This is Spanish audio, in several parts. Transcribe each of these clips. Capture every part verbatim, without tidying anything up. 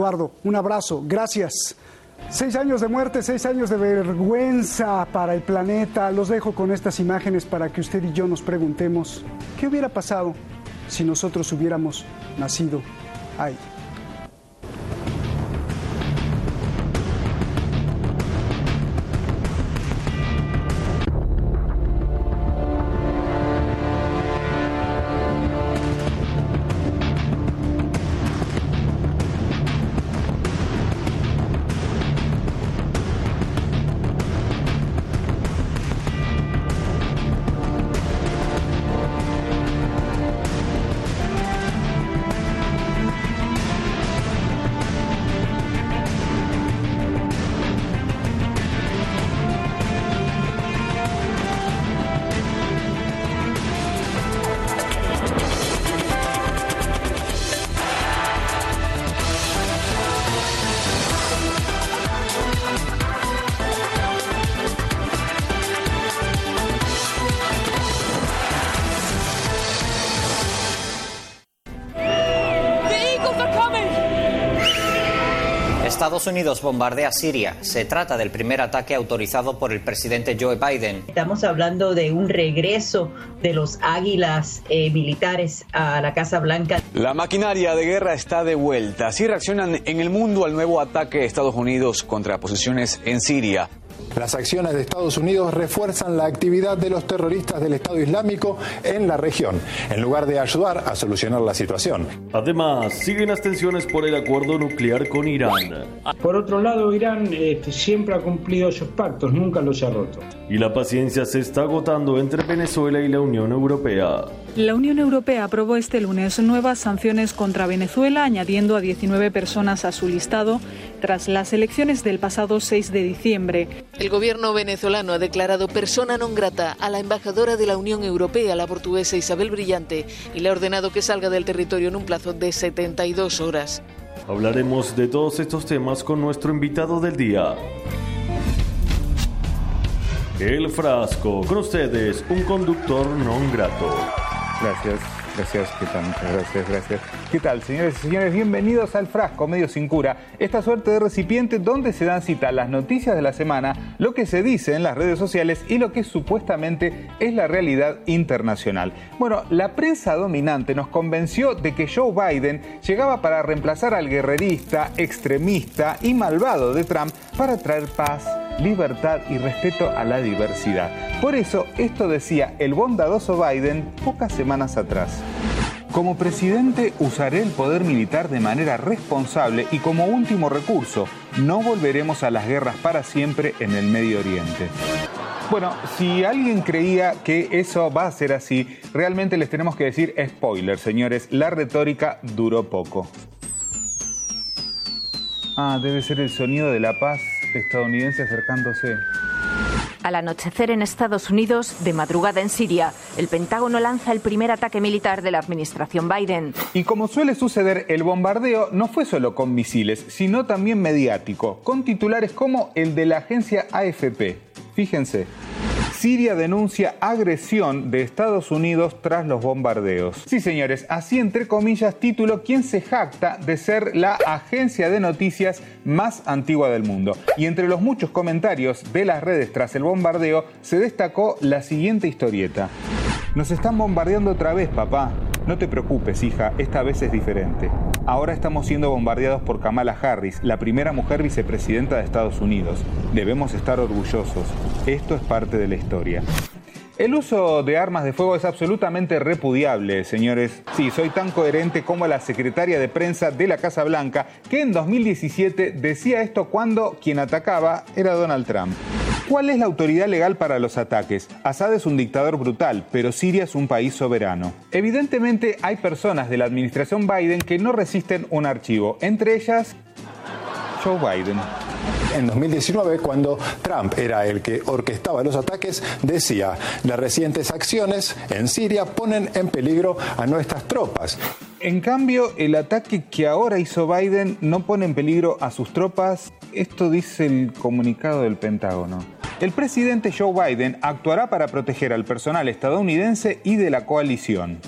Eduardo, un abrazo, gracias. Seis años de muerte, seis años de vergüenza para el planeta. Los dejo con estas imágenes para que usted y yo nos preguntemos qué hubiera pasado si nosotros hubiéramos nacido ahí. Estados Unidos bombardea Siria. Se trata del primer ataque autorizado por el presidente Joe Biden. Estamos hablando de un regreso de los águilas eh, militares a la Casa Blanca. La maquinaria de guerra está de vuelta. Así reaccionan en el mundo al nuevo ataque de Estados Unidos contra posiciones en Siria. Las acciones de Estados Unidos refuerzan la actividad de los terroristas del Estado Islámico en la región, en lugar de ayudar a solucionar la situación. Además, siguen las tensiones por el acuerdo nuclear con Irán. Por otro lado, Irán eh, siempre ha cumplido esos pactos, nunca los ha roto. Y la paciencia se está agotando entre Venezuela y la Unión Europea. La Unión Europea aprobó este lunes nuevas sanciones contra Venezuela, añadiendo a diecinueve personas a su listado tras las elecciones del pasado seis de diciembre. El gobierno venezolano ha declarado persona non grata a la embajadora de la Unión Europea, la portuguesa Isabel Brillante, y le ha ordenado que salga del territorio en un plazo de setenta y dos horas. Hablaremos de todos estos temas con nuestro invitado del día. El Frasco, con ustedes, un conductor non grato. Gracias, gracias, ¿qué tal? Muchas gracias, gracias. ¿Qué tal, señores y señores? Bienvenidos al Frasco, medio sin cura. Esta suerte de recipiente donde se dan cita las noticias de la semana, lo que se dice en las redes sociales y lo que supuestamente es la realidad internacional. Bueno, la prensa dominante nos convenció de que Joe Biden llegaba para reemplazar al guerrerista, extremista y malvado de Trump para traer paz, libertad y respeto a la diversidad. Por eso, esto decía el bondadoso Biden pocas semanas atrás. Como presidente, usaré el poder militar de manera responsable y como último recurso. No volveremos a las guerras para siempre en el Medio Oriente. Bueno, si alguien creía que eso va a ser así, realmente les tenemos que decir spoiler, señores. La retórica duró poco. Ah, debe ser el sonido de la paz estadounidense acercándose. Al anochecer en Estados Unidos, de madrugada en Siria, el Pentágono lanza el primer ataque militar de la administración Biden. Y como suele suceder, el bombardeo no fue solo con misiles, sino también mediático, con titulares como el de la agencia A F P. Fíjense. Siria denuncia agresión de Estados Unidos tras los bombardeos. Sí, señores, así entre comillas título quien se jacta de ser la agencia de noticias más antigua del mundo. Y entre los muchos comentarios de las redes tras el bombardeo se destacó la siguiente historieta. Nos están bombardeando otra vez, papá. No te preocupes, hija, esta vez es diferente. Ahora estamos siendo bombardeados por Kamala Harris, la primera mujer vicepresidenta de Estados Unidos. Debemos estar orgullosos. Esto es parte de la historia. El uso de armas de fuego es absolutamente repudiable, señores. Sí, soy tan coherente como la secretaria de prensa de la Casa Blanca, que en dos mil diecisiete decía esto cuando quien atacaba era Donald Trump. ¿Cuál es la autoridad legal para los ataques? Assad es un dictador brutal, pero Siria es un país soberano. Evidentemente hay personas de la administración Biden que no resisten un archivo, entre ellas Joe Biden. En dos mil diecinueve, cuando Trump era el que orquestaba los ataques, decía: las recientes acciones en Siria ponen en peligro a nuestras tropas. En cambio, el ataque que ahora hizo Biden no pone en peligro a sus tropas. Esto dice el comunicado del Pentágono. El presidente Joe Biden actuará para proteger al personal estadounidense y de la coalición.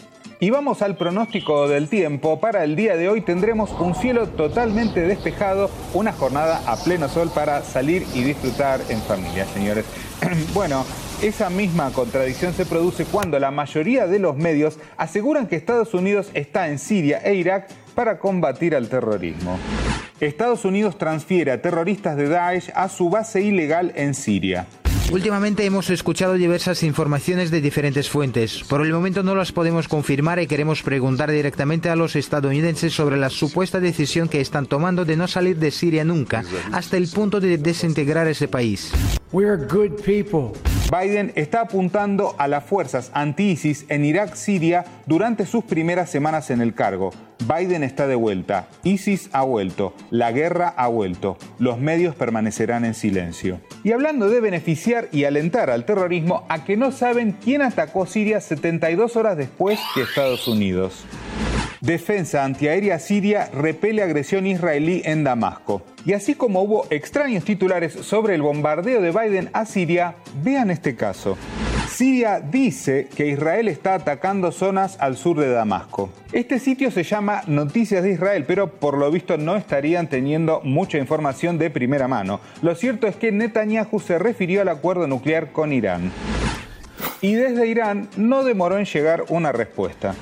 Y vamos al pronóstico del tiempo. Para el día de hoy tendremos un cielo totalmente despejado, una jornada a pleno sol para salir y disfrutar en familia, señores. Bueno, esa misma contradicción se produce cuando la mayoría de los medios aseguran que Estados Unidos está en Siria e Irak para combatir al terrorismo. Estados Unidos transfiere a terroristas de Daesh a su base ilegal en Siria. Últimamente hemos escuchado diversas informaciones de diferentes fuentes. Por el momento no las podemos confirmar y queremos preguntar directamente a los estadounidenses sobre la supuesta decisión que están tomando de no salir de Siria nunca, hasta el punto de desintegrar ese país. We're good people. Biden está apuntando a las fuerzas anti-ISIS en Irak-Siria durante sus primeras semanas en el cargo. Biden está de vuelta. ISIS ha vuelto. La guerra ha vuelto. Los medios permanecerán en silencio. Y hablando de beneficiar y alentar al terrorismo, a que no saben quién atacó Siria setenta y dos horas después que Estados Unidos. Defensa antiaérea siria repele agresión israelí en Damasco. Y así como hubo extraños titulares sobre el bombardeo de Biden a Siria, vean este caso. Siria dice que Israel está atacando zonas al sur de Damasco. Este sitio se llama Noticias de Israel, pero por lo visto no estarían teniendo mucha información de primera mano. Lo cierto es que Netanyahu se refirió al acuerdo nuclear con Irán. Y desde Irán no demoró en llegar una respuesta.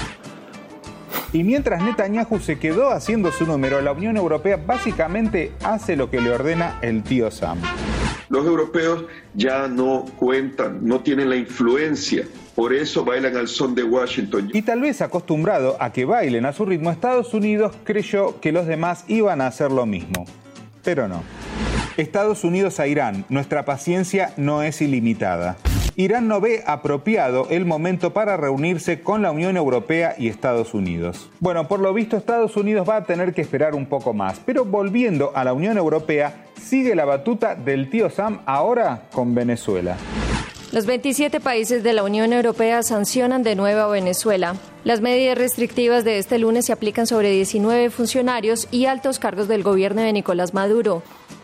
Y mientras Netanyahu se quedó haciendo su número, la Unión Europea básicamente hace lo que le ordena el tío Sam. Los europeos ya no cuentan, no tienen la influencia, por eso bailan al son de Washington. Y tal vez acostumbrado a que bailen a su ritmo, Estados Unidos creyó que los demás iban a hacer lo mismo. Pero no. Estados Unidos a Irán, nuestra paciencia no es ilimitada. Irán no ve apropiado el momento para reunirse con la Unión Europea y Estados Unidos. Bueno, por lo visto Estados Unidos va a tener que esperar un poco más, pero volviendo a la Unión Europea, sigue la batuta del tío Sam ahora con Venezuela. Los veintisiete países de la Unión Europea sancionan de nuevo a Venezuela. Las medidas restrictivas de este lunes se aplican sobre diecinueve funcionarios y altos cargos del gobierno de Nicolás Maduro.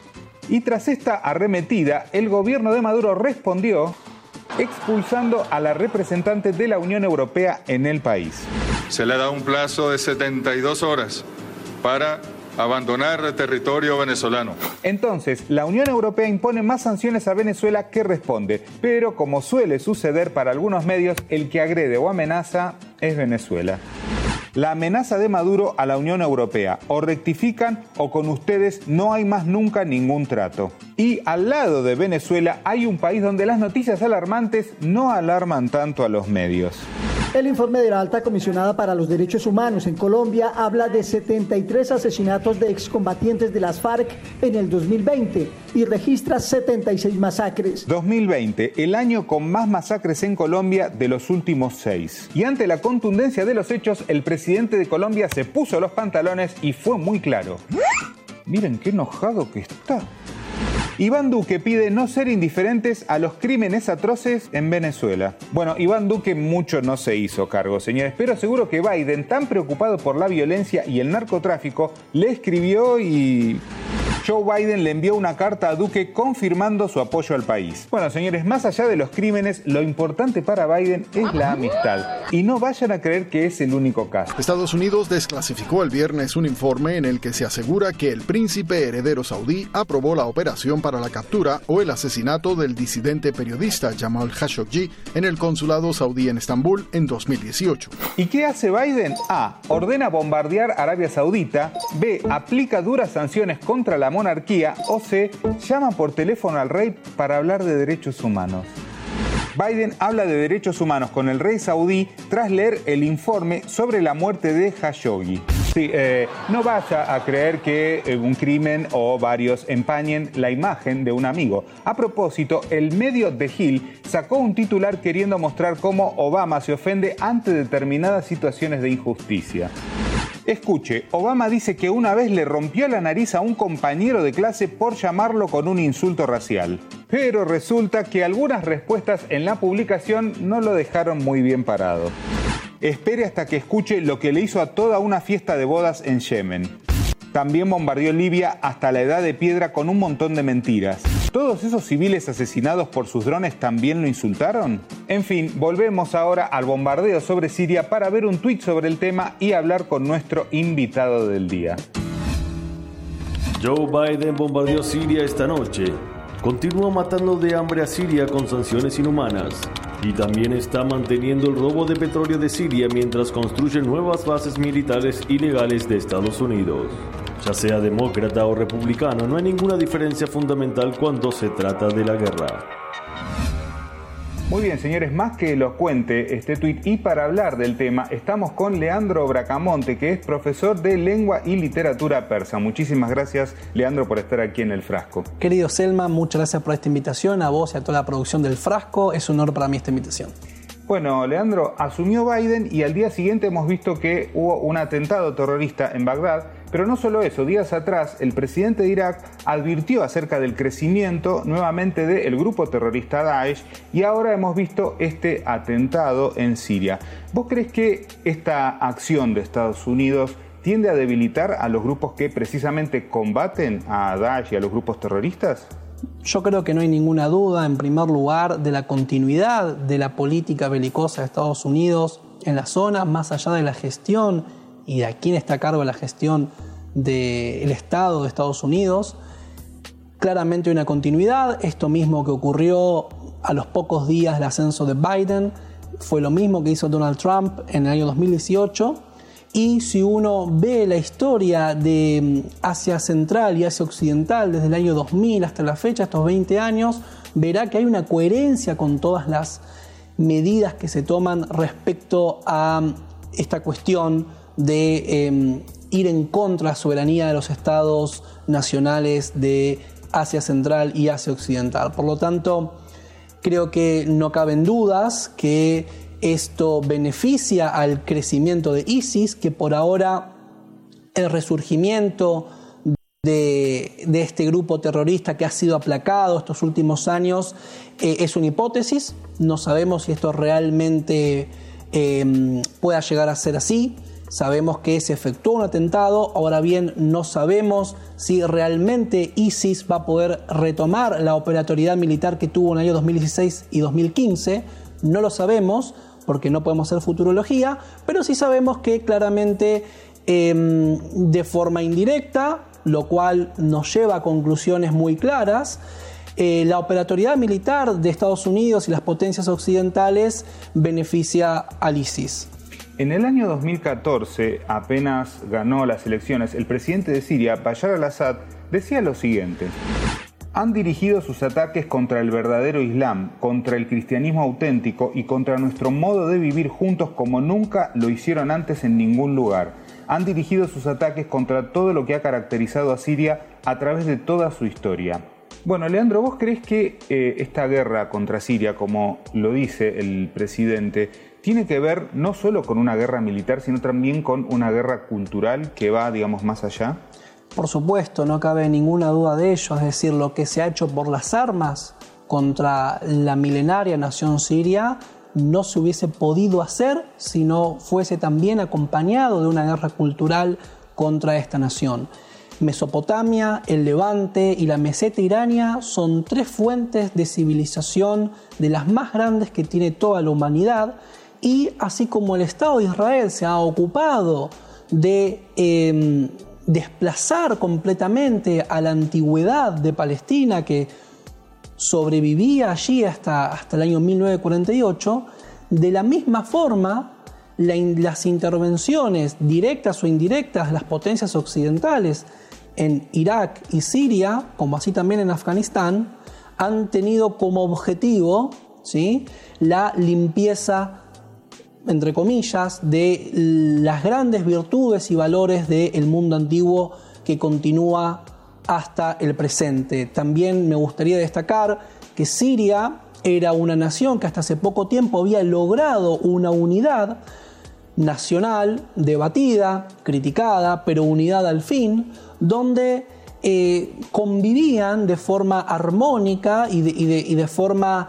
Y tras esta arremetida, el gobierno de Maduro respondió expulsando a la representante de la Unión Europea en el país. Se le da un plazo de setenta y dos horas para abandonar el territorio venezolano. Entonces, la Unión Europea impone más sanciones a Venezuela que responde, pero como suele suceder para algunos medios, el que agrede o amenaza es Venezuela. La amenaza de Maduro a la Unión Europea: o rectifican o con ustedes no hay más nunca ningún trato. Y al lado de Venezuela hay un país donde las noticias alarmantes no alarman tanto a los medios. El informe de la Alta Comisionada para los Derechos Humanos en Colombia habla de setenta y tres asesinatos de excombatientes de las FARC en el dos mil veinte y registra setenta y seis masacres. dos mil veinte, el año con más masacres en Colombia de los últimos seis. Y ante la contundencia de los hechos, el presidente de Colombia se puso los pantalones y fue muy claro. Miren qué enojado que está. Iván Duque pide no ser indiferentes a los crímenes atroces en Venezuela. Bueno, Iván Duque mucho no se hizo cargo, señores, pero seguro que Biden, tan preocupado por la violencia y el narcotráfico, le escribió y Joe Biden le envió una carta a Duque confirmando su apoyo al país. Bueno, señores, más allá de los crímenes, lo importante para Biden es la amistad. Y no vayan a creer que es el único caso. Estados Unidos desclasificó el viernes un informe en el que se asegura que el príncipe heredero saudí aprobó la operación para la captura o el asesinato del disidente periodista Jamal Khashoggi en el consulado saudí en Estambul en dos mil dieciocho. ¿Y qué hace Biden? A. Ordena bombardear Arabia Saudita. B. Aplica duras sanciones contra la monarquía. O C. Llama por teléfono al rey para hablar de derechos humanos. Biden habla de derechos humanos con el rey saudí tras leer el informe sobre la muerte de Khashoggi. Sí, eh, no vaya a creer que eh, un crimen o varios empañen la imagen de un amigo. A propósito, el medio The Hill sacó un titular queriendo mostrar cómo Obama se ofende ante determinadas situaciones de injusticia. Escuche, Obama dice que una vez le rompió la nariz a un compañero de clase por llamarlo con un insulto racial. Pero resulta que algunas respuestas en la publicación no lo dejaron muy bien parado. Espere hasta que escuche lo que le hizo a toda una fiesta de bodas en Yemen. También bombardeó Libia hasta la edad de piedra con un montón de mentiras. ¿Todos esos civiles asesinados por sus drones también lo insultaron? En fin, volvemos ahora al bombardeo sobre Siria para ver un tuit sobre el tema y hablar con nuestro invitado del día. Joe Biden bombardeó Siria esta noche. Continúa matando de hambre a Siria con sanciones inhumanas. Y también está manteniendo el robo de petróleo de Siria mientras construye nuevas bases militares ilegales de Estados Unidos. Ya sea demócrata o republicano, no hay ninguna diferencia fundamental cuando se trata de la guerra. Muy bien, señores, más que elocuente este tuit, y para hablar del tema estamos con Leandro Bracamonte, que es profesor de lengua y literatura persa. Muchísimas gracias, Leandro, por estar aquí en El Frasco. Querido Selma, muchas gracias por esta invitación, a vos y a toda la producción del Frasco. Es un honor para mí esta invitación. Bueno, Leandro, asumió Biden y al día siguiente hemos visto que hubo un atentado terrorista en Bagdad, pero no solo eso, días atrás el presidente de Irak advirtió acerca del crecimiento nuevamente del grupo terrorista Daesh y ahora hemos visto este atentado en Siria. ¿Vos crees que esta acción de Estados Unidos tiende a debilitar a los grupos que precisamente combaten a Daesh y a los grupos terroristas? Yo creo que no hay ninguna duda, en primer lugar, de la continuidad de la política belicosa de Estados Unidos en la zona, más allá de la gestión y de a quién está a cargo de la gestión del Estado de Estados Unidos. Claramente hay una continuidad. Esto mismo que ocurrió a los pocos días del ascenso de Biden fue lo mismo que hizo Donald Trump en el año dos mil dieciocho. Y si uno ve la historia de Asia Central y Asia Occidental desde el año dos mil hasta la fecha, estos veinte años, verá que hay una coherencia con todas las medidas que se toman respecto a esta cuestión de eh, ir en contra de la soberanía de los estados nacionales de Asia Central y Asia Occidental. Por lo tanto, creo que no caben dudas que esto beneficia al crecimiento de ISIS, que por ahora el resurgimiento de, de este grupo terrorista que ha sido aplacado estos últimos años eh, es una hipótesis. No sabemos si esto realmente eh, pueda llegar a ser así. Sabemos que se efectuó un atentado, ahora bien no sabemos si realmente ISIS va a poder retomar la operatoriedad militar que tuvo en el año dos mil dieciséis y dos mil quince. No lo sabemos, porque no podemos hacer futurología, pero sí sabemos que claramente eh, de forma indirecta, lo cual nos lleva a conclusiones muy claras, eh, la operatoriedad militar de Estados Unidos y las potencias occidentales beneficia al ISIS. En el año dos mil catorce, apenas ganó las elecciones, el presidente de Siria, Bashar al-Assad, decía lo siguiente: han dirigido sus ataques contra el verdadero Islam, contra el cristianismo auténtico y contra nuestro modo de vivir juntos como nunca lo hicieron antes en ningún lugar. Han dirigido sus ataques contra todo lo que ha caracterizado a Siria a través de toda su historia. Bueno, Leandro, ¿vos crees que eh, esta guerra contra Siria, como lo dice el presidente, tiene que ver no solo con una guerra militar, sino también con una guerra cultural que va, digamos, más allá? Por supuesto, no cabe ninguna duda de ello, es decir, lo que se ha hecho por las armas contra la milenaria nación siria no se hubiese podido hacer si no fuese también acompañado de una guerra cultural contra esta nación. Mesopotamia, el Levante y la meseta irania son tres fuentes de civilización de las más grandes que tiene toda la humanidad, y así como el Estado de Israel se ha ocupado de eh, desplazar completamente a la antigüedad de Palestina, que sobrevivía allí hasta, hasta el año mil novecientos cuarenta y ocho, de la misma forma la, las intervenciones directas o indirectas de las potencias occidentales en Irak y Siria, como así también en Afganistán, han tenido como objetivo, ¿sí?, la limpieza, entre comillas, de las grandes virtudes y valores del mundo antiguo que continúa hasta el presente. También me gustaría destacar que Siria era una nación que hasta hace poco tiempo había logrado una unidad nacional, debatida, criticada, pero unidad al fin, donde eh, convivían de forma armónica y de, y de, y de forma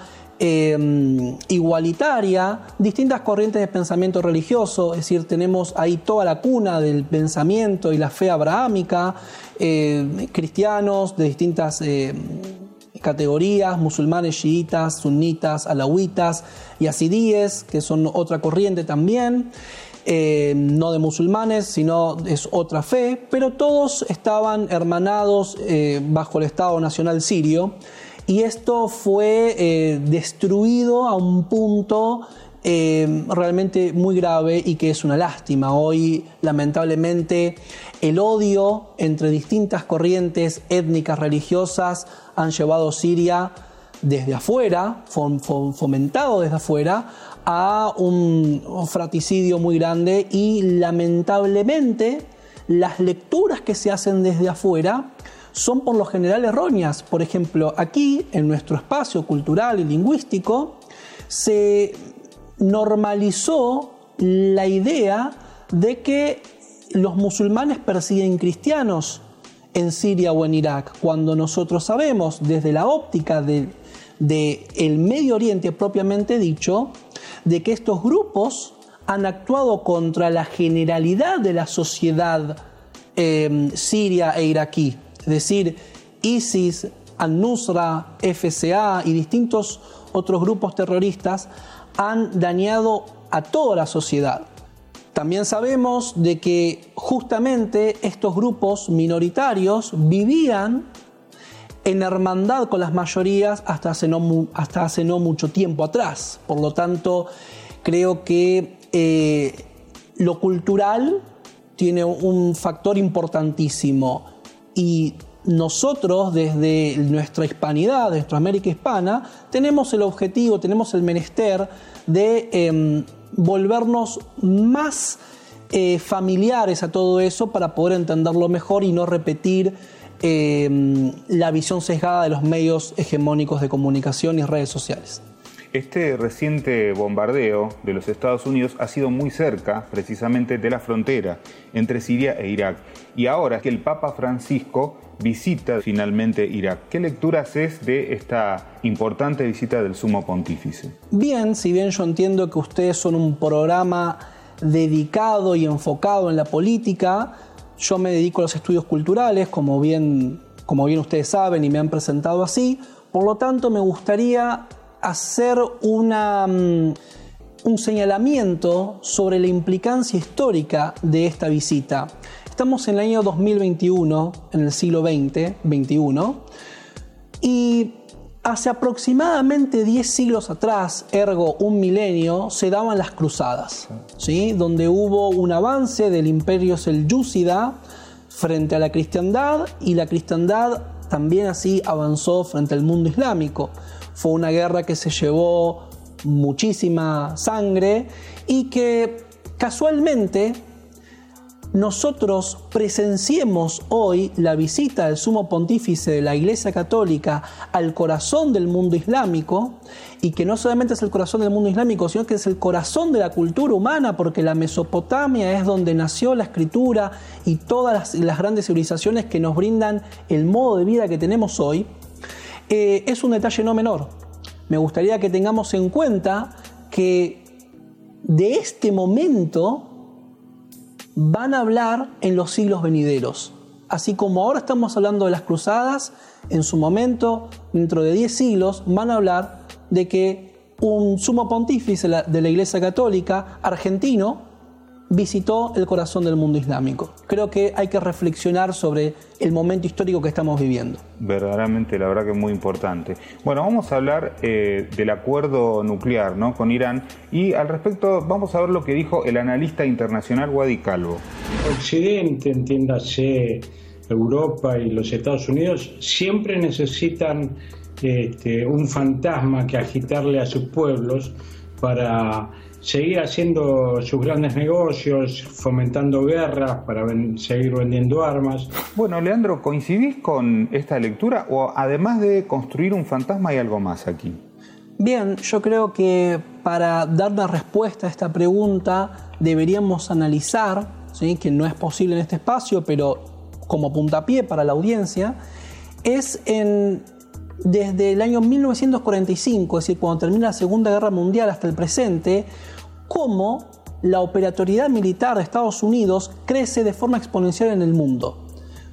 Eh, igualitaria distintas corrientes de pensamiento religioso. Es decir, tenemos ahí toda la cuna del pensamiento y la fe abrahámica, eh, cristianos de distintas eh, categorías, musulmanes, chiitas, sunitas, alawitas y asidíes, que son otra corriente también, eh, no de musulmanes, sino es otra fe, pero todos estaban hermanados eh, bajo el Estado Nacional Sirio, y esto fue eh, destruido a un punto Eh, realmente muy grave y que es una lástima. Hoy, lamentablemente, el odio entre distintas corrientes étnicas, religiosas, han llevado a Siria desde afuera, fomentado desde afuera, a un fratricidio muy grande, y lamentablemente las lecturas que se hacen desde afuera son por lo general erróneas. Por ejemplo, aquí, en nuestro espacio cultural y lingüístico, se normalizó la idea de que los musulmanes persiguen cristianos en Siria o en Irak, cuando nosotros sabemos desde la óptica de, de el Medio Oriente propiamente dicho, de que estos grupos han actuado contra la generalidad de la sociedad eh, siria e iraquí, es decir, ISIS, Al-Nusra, F C A y distintos otros grupos terroristas han dañado a toda la sociedad. También sabemos de que justamente estos grupos minoritarios vivían en hermandad con las mayorías hasta hace no, hasta hace no mucho tiempo atrás. Por lo tanto, creo que eh, lo cultural tiene un factor importantísimo, y nosotros, desde nuestra hispanidad, de nuestra América hispana, tenemos el objetivo, tenemos el menester de eh, volvernos más eh, familiares a todo eso para poder entenderlo mejor y no repetir eh, la visión sesgada de los medios hegemónicos de comunicación y redes sociales. Este reciente bombardeo de los Estados Unidos ha sido muy cerca, precisamente, de la frontera entre Siria e Irak. Y ahora que el Papa Francisco visita finalmente Irak, ¿qué lectura haces de esta importante visita del Sumo Pontífice? Bien, si bien yo entiendo que ustedes son un programa dedicado y enfocado en la política, yo me dedico a los estudios culturales, como bien, como bien ustedes saben y me han presentado así. Por lo tanto, me gustaría hacer una, um, un señalamiento sobre la implicancia histórica de esta visita. Estamos en el año dos mil veintiuno, en el siglo veinte, veintiuno, y hace aproximadamente diez siglos atrás, ergo un milenio, se daban las cruzadas, ¿sí? Donde hubo un avance del imperio selyúcida frente a la cristiandad, y la cristiandad también así avanzó frente al mundo islámico. Fue una guerra que se llevó muchísima sangre y que casualmente nosotros presenciemos hoy la visita del Sumo Pontífice de la Iglesia Católica al corazón del mundo islámico, y que no solamente es el corazón del mundo islámico, sino que es el corazón de la cultura humana, porque la Mesopotamia es donde nació la escritura y todas las, las grandes civilizaciones que nos brindan el modo de vida que tenemos hoy. Eh, es un detalle no menor. Me gustaría que tengamos en cuenta que de este momento van a hablar en los siglos venideros. Así como ahora estamos hablando de las cruzadas, en su momento, dentro de diez siglos, van a hablar de que un sumo pontífice de la Iglesia Católica argentino visitó el corazón del mundo islámico. Creo que hay que reflexionar sobre el momento histórico que estamos viviendo. Verdaderamente, la verdad que es muy importante. Bueno, vamos a hablar eh, del acuerdo nuclear, ¿no?, con Irán, y al respecto vamos a ver lo que dijo el analista internacional Wadi Calvo. Occidente, entiéndase Europa y los Estados Unidos, siempre necesitan este, un fantasma que agitarle a sus pueblos para seguir haciendo sus grandes negocios, fomentando guerras para ven- seguir vendiendo armas. Bueno, Leandro, ¿coincidís con esta lectura o además de construir un fantasma hay algo más aquí? Bien, yo creo que para dar una respuesta a esta pregunta deberíamos analizar, ¿sí?, que no es posible en este espacio, pero como puntapié para la audiencia, es en... desde el año mil novecientos cuarenta y cinco, es decir, cuando termina la Segunda Guerra Mundial hasta el presente, cómo la operatoriedad militar de Estados Unidos crece de forma exponencial en el mundo.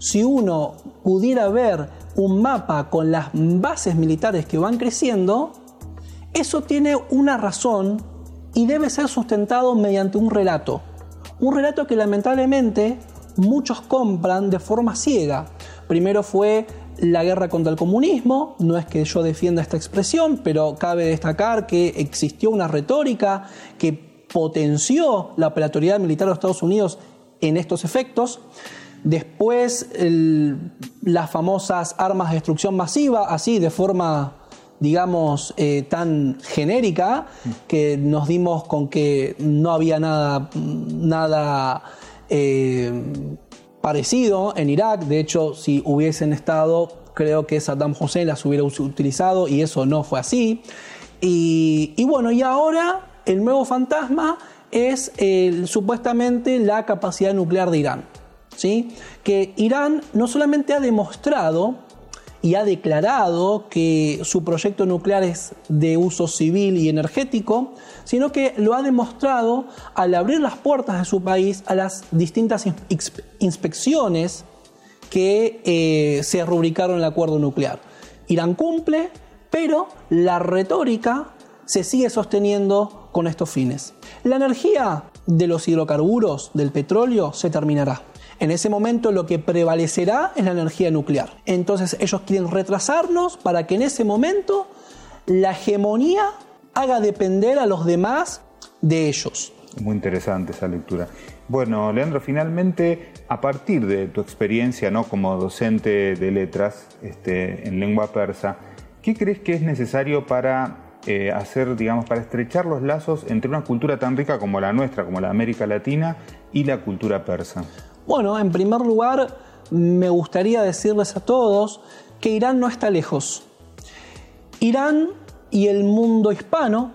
si uno pudiera ver un mapa con las bases militares que van creciendo, eso tiene una razón y debe ser sustentado mediante un relato. Un relato que lamentablemente muchos compran de forma ciega. Primero fue la guerra contra el comunismo, no es que yo defienda esta expresión, pero cabe destacar que existió una retórica que potenció la operatoriedad militar de los Estados Unidos en estos efectos. Después el, las famosas armas de destrucción masiva, así de forma, digamos, eh, tan genérica, que nos dimos con que no había nada, nada eh, parecido en Irak. De hecho, si hubiesen estado, creo que Saddam Hussein las hubiera utilizado, y eso no fue así. Y, y bueno, y ahora el nuevo fantasma es eh, supuestamente la capacidad nuclear de Irán. ¿Sí? Que Irán no solamente ha demostrado y ha declarado que su proyecto nuclear es de uso civil y energético, sino que lo ha demostrado al abrir las puertas de su país a las distintas inspecciones que eh, se rubricaron en el acuerdo nuclear. Irán cumple, pero la retórica se sigue sosteniendo con estos fines. La energía de los hidrocarburos, del petróleo, se terminará. En ese momento lo que prevalecerá es la energía nuclear. Entonces ellos quieren retrasarnos para que en ese momento la hegemonía haga depender a los demás de ellos. Muy interesante esa lectura. Bueno, Leandro, finalmente, a partir de tu experiencia, ¿no?, como docente de letras este, en lengua persa, ¿qué crees que es necesario para eh, hacer, digamos, para estrechar los lazos entre una cultura tan rica como la nuestra, como la América Latina, y la cultura persa? Bueno, en primer lugar, me gustaría decirles a todos que Irán no está lejos. Irán y el mundo hispano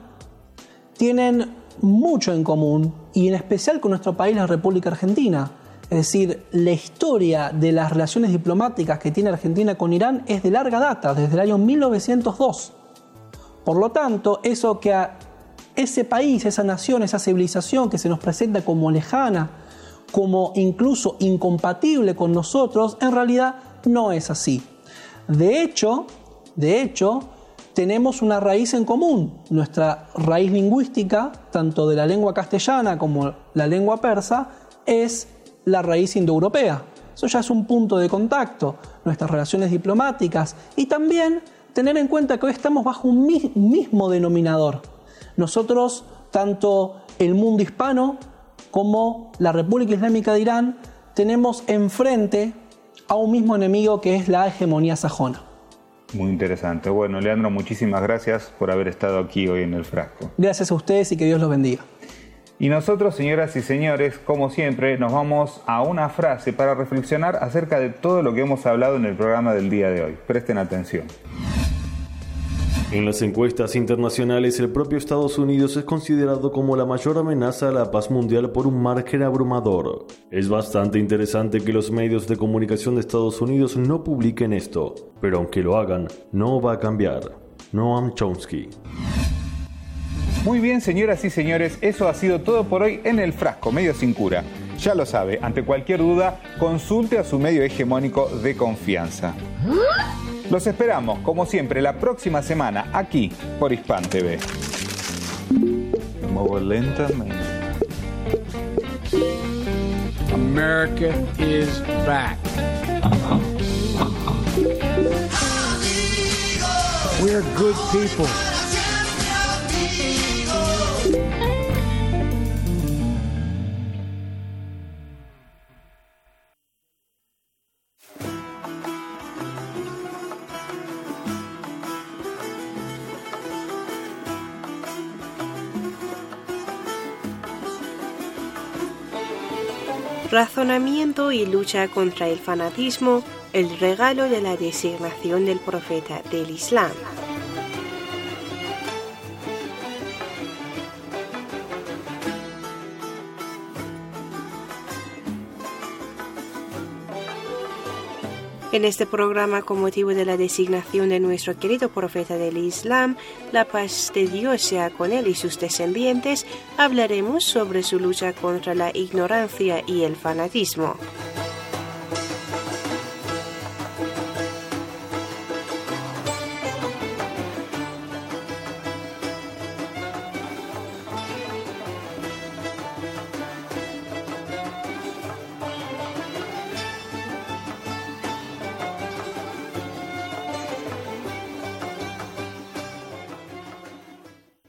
tienen mucho en común, y en especial con nuestro país, la República Argentina. Es decir, la historia de las relaciones diplomáticas que tiene Argentina con Irán es de larga data, desde el año mil novecientos dos. Por lo tanto, eso que a ese país, esa nación, esa civilización que se nos presenta como lejana, como incluso incompatible con nosotros, en realidad no es así. De hecho, de hecho, tenemos una raíz en común. Nuestra raíz lingüística, tanto de la lengua castellana como la lengua persa, es la raíz indoeuropea. Eso ya es un punto de contacto. Nuestras relaciones diplomáticas, y también tener en cuenta que hoy estamos bajo un mismo denominador. Nosotros, tanto el mundo hispano como la República Islámica de Irán, tenemos enfrente a un mismo enemigo, que es la hegemonía sajona. Muy interesante. Bueno, Leandro, muchísimas gracias por haber estado aquí hoy en El Frasco. Gracias a ustedes y que Dios los bendiga. Y nosotros, señoras y señores, como siempre, nos vamos a una frase para reflexionar acerca de todo lo que hemos hablado en el programa del día de hoy. Presten atención. En las encuestas internacionales, el propio Estados Unidos es considerado como la mayor amenaza a la paz mundial por un margen abrumador. Es bastante interesante que los medios de comunicación de Estados Unidos no publiquen esto, pero aunque lo hagan, no va a cambiar. Noam Chomsky. Muy bien, señoras y señores, eso ha sido todo por hoy en El Frasco, medio sin cura. Ya lo sabe, ante cualquier duda, consulte a su medio hegemónico de confianza. Los esperamos, como siempre, la próxima semana, aquí, por Hispan T V. Me muevo lentamente. America is back. We're good people. Razonamiento y lucha contra el fanatismo, el regalo de la designación del profeta del Islam. En este programa, con motivo de la designación de nuestro querido profeta del Islam, la paz de Dios sea con él y sus descendientes, hablaremos sobre su lucha contra la ignorancia y el fanatismo.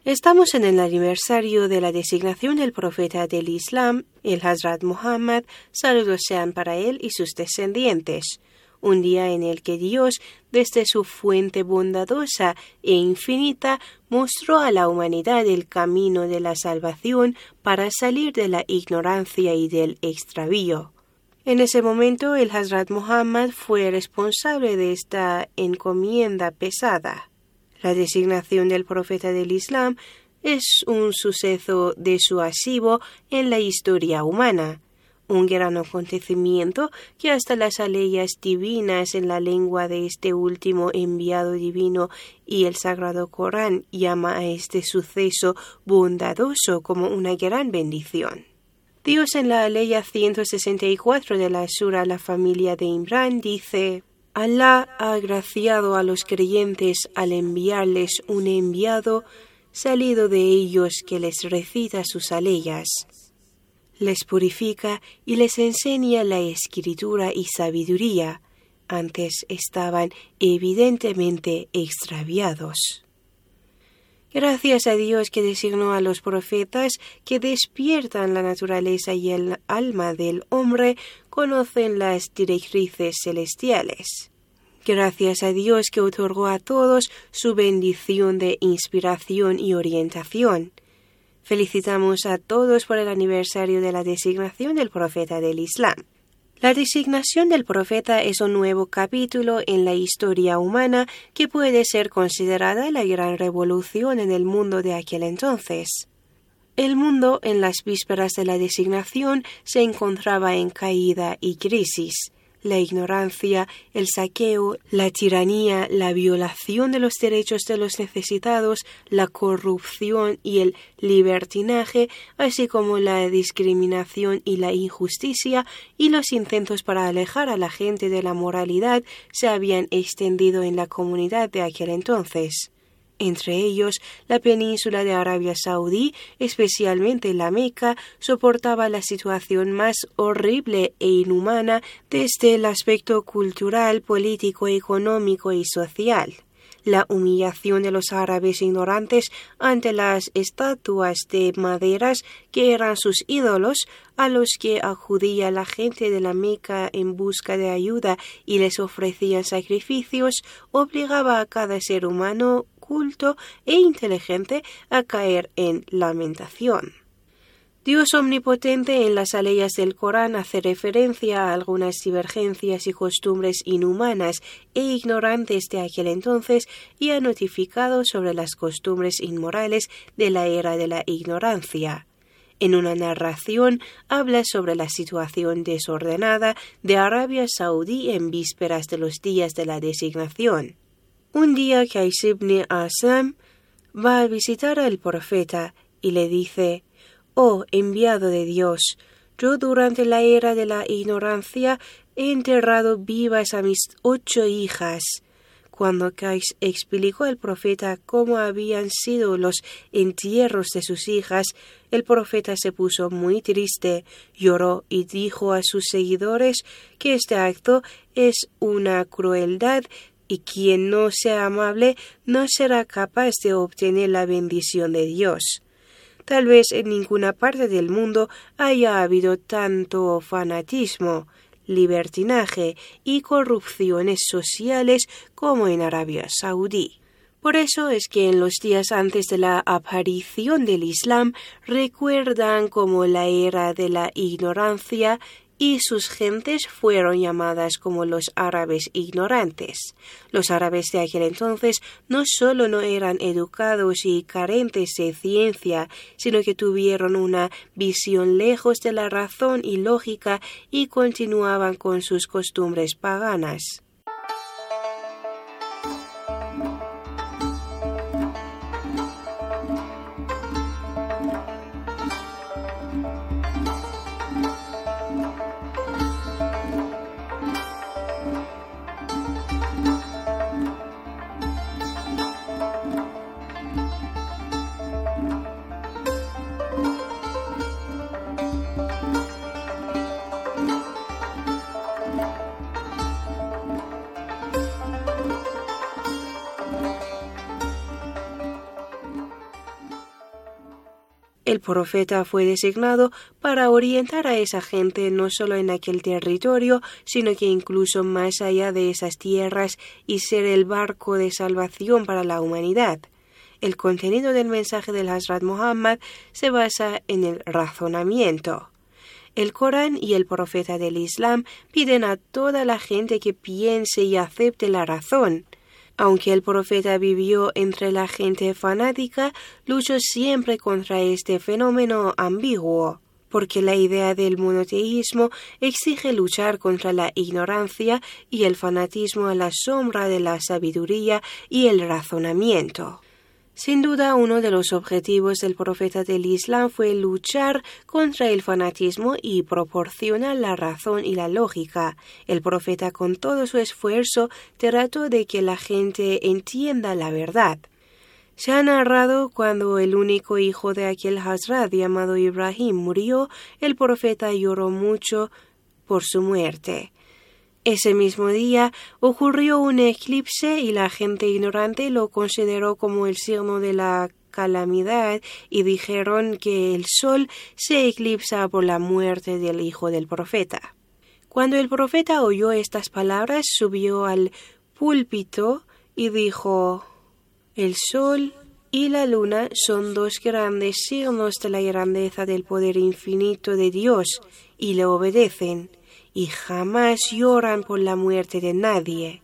Estamos en el aniversario de la designación del profeta del Islam, el Hazrat Muhammad, saludos sean para él y sus descendientes. Un día en el que Dios, desde su fuente bondadosa e infinita, mostró a la humanidad el camino de la salvación para salir de la ignorancia y del extravío. En ese momento, el Hazrat Muhammad fue responsable de esta encomienda pesada. La designación del profeta del Islam es un suceso disuasivo en la historia humana, un gran acontecimiento que hasta las aleyas divinas en la lengua de este último enviado divino y el Sagrado Corán llama a este suceso bondadoso como una gran bendición. Dios en la aleya ciento sesenta y cuatro de la sura La familia de Imran dice: Alá ha agraciado a los creyentes al enviarles un enviado salido de ellos que les recita sus aleyas, les purifica y les enseña la escritura y sabiduría. Antes estaban evidentemente extraviados. Gracias a Dios que designó a los profetas que despiertan la naturaleza y el alma del hombre, conocen las directrices celestiales. Gracias a Dios que otorgó a todos su bendición de inspiración y orientación. Felicitamos a todos por el aniversario de la designación del profeta del Islam. La designación del profeta es un nuevo capítulo en la historia humana que puede ser considerada la gran revolución en el mundo de aquel entonces. El mundo, en las vísperas de la designación, se encontraba en caída y crisis. La ignorancia, el saqueo, la tiranía, la violación de los derechos de los necesitados, la corrupción y el libertinaje, así como la discriminación y la injusticia y los intentos para alejar a la gente de la moralidad se habían extendido en la comunidad de aquel entonces. Entre ellos, la península de Arabia Saudí, especialmente la Meca, soportaba la situación más horrible e inhumana desde el aspecto cultural, político, económico y social. La humillación de los árabes ignorantes ante las estatuas de maderas que eran sus ídolos, a los que acudía la gente de la Meca en busca de ayuda y les ofrecían sacrificios, obligaba a cada ser humano culto e inteligente a caer en lamentación. Dios omnipotente en las aleyas del Corán hace referencia a algunas divergencias y costumbres inhumanas e ignorantes de aquel entonces y ha notificado sobre las costumbres inmorales de la era de la ignorancia. En una narración habla sobre la situación desordenada de Arabia Saudí en vísperas de los días de la designación. Un día Qais ibn Asam va a visitar al profeta y le dice: «Oh enviado de Dios, yo durante la era de la ignorancia he enterrado vivas a mis ocho hijas». Cuando Qais explicó al profeta cómo habían sido los entierros de sus hijas, el profeta se puso muy triste, lloró y dijo a sus seguidores que este acto es una crueldad y quien no sea amable no será capaz de obtener la bendición de Dios. Tal vez en ninguna parte del mundo haya habido tanto fanatismo, libertinaje y corrupciones sociales como en Arabia Saudí. Por eso es que en los días antes de la aparición del Islam recuerdan como la era de la ignorancia y sus gentes fueron llamadas como los árabes ignorantes. Los árabes de aquel entonces no solo no eran educados y carentes de ciencia, sino que tuvieron una visión lejos de la razón y lógica y continuaban con sus costumbres paganas. El profeta fue designado para orientar a esa gente no solo en aquel territorio, sino que incluso más allá de esas tierras y ser el barco de salvación para la humanidad. El contenido del mensaje del Hazrat Muhammad se basa en el razonamiento. El Corán y el profeta del Islam piden a toda la gente que piense y acepte la razón. Aunque el profeta vivió entre la gente fanática, luchó siempre contra este fenómeno ambiguo, porque la idea del monoteísmo exige luchar contra la ignorancia y el fanatismo a la sombra de la sabiduría y el razonamiento. Sin duda, uno de los objetivos del profeta del Islam fue luchar contra el fanatismo y proporcionar la razón y la lógica. El profeta, con todo su esfuerzo, trató de que la gente entienda la verdad. Se ha narrado cuando el único hijo de aquel Hazrat llamado Ibrahim murió, el profeta lloró mucho por su muerte. Ese mismo día ocurrió un eclipse y la gente ignorante lo consideró como el signo de la calamidad y dijeron que el sol se eclipsa por la muerte del hijo del profeta. Cuando el profeta oyó estas palabras, subió al púlpito y dijo: «El sol y la luna son dos grandes signos de la grandeza del poder infinito de Dios y le obedecen, y jamás lloran por la muerte de nadie».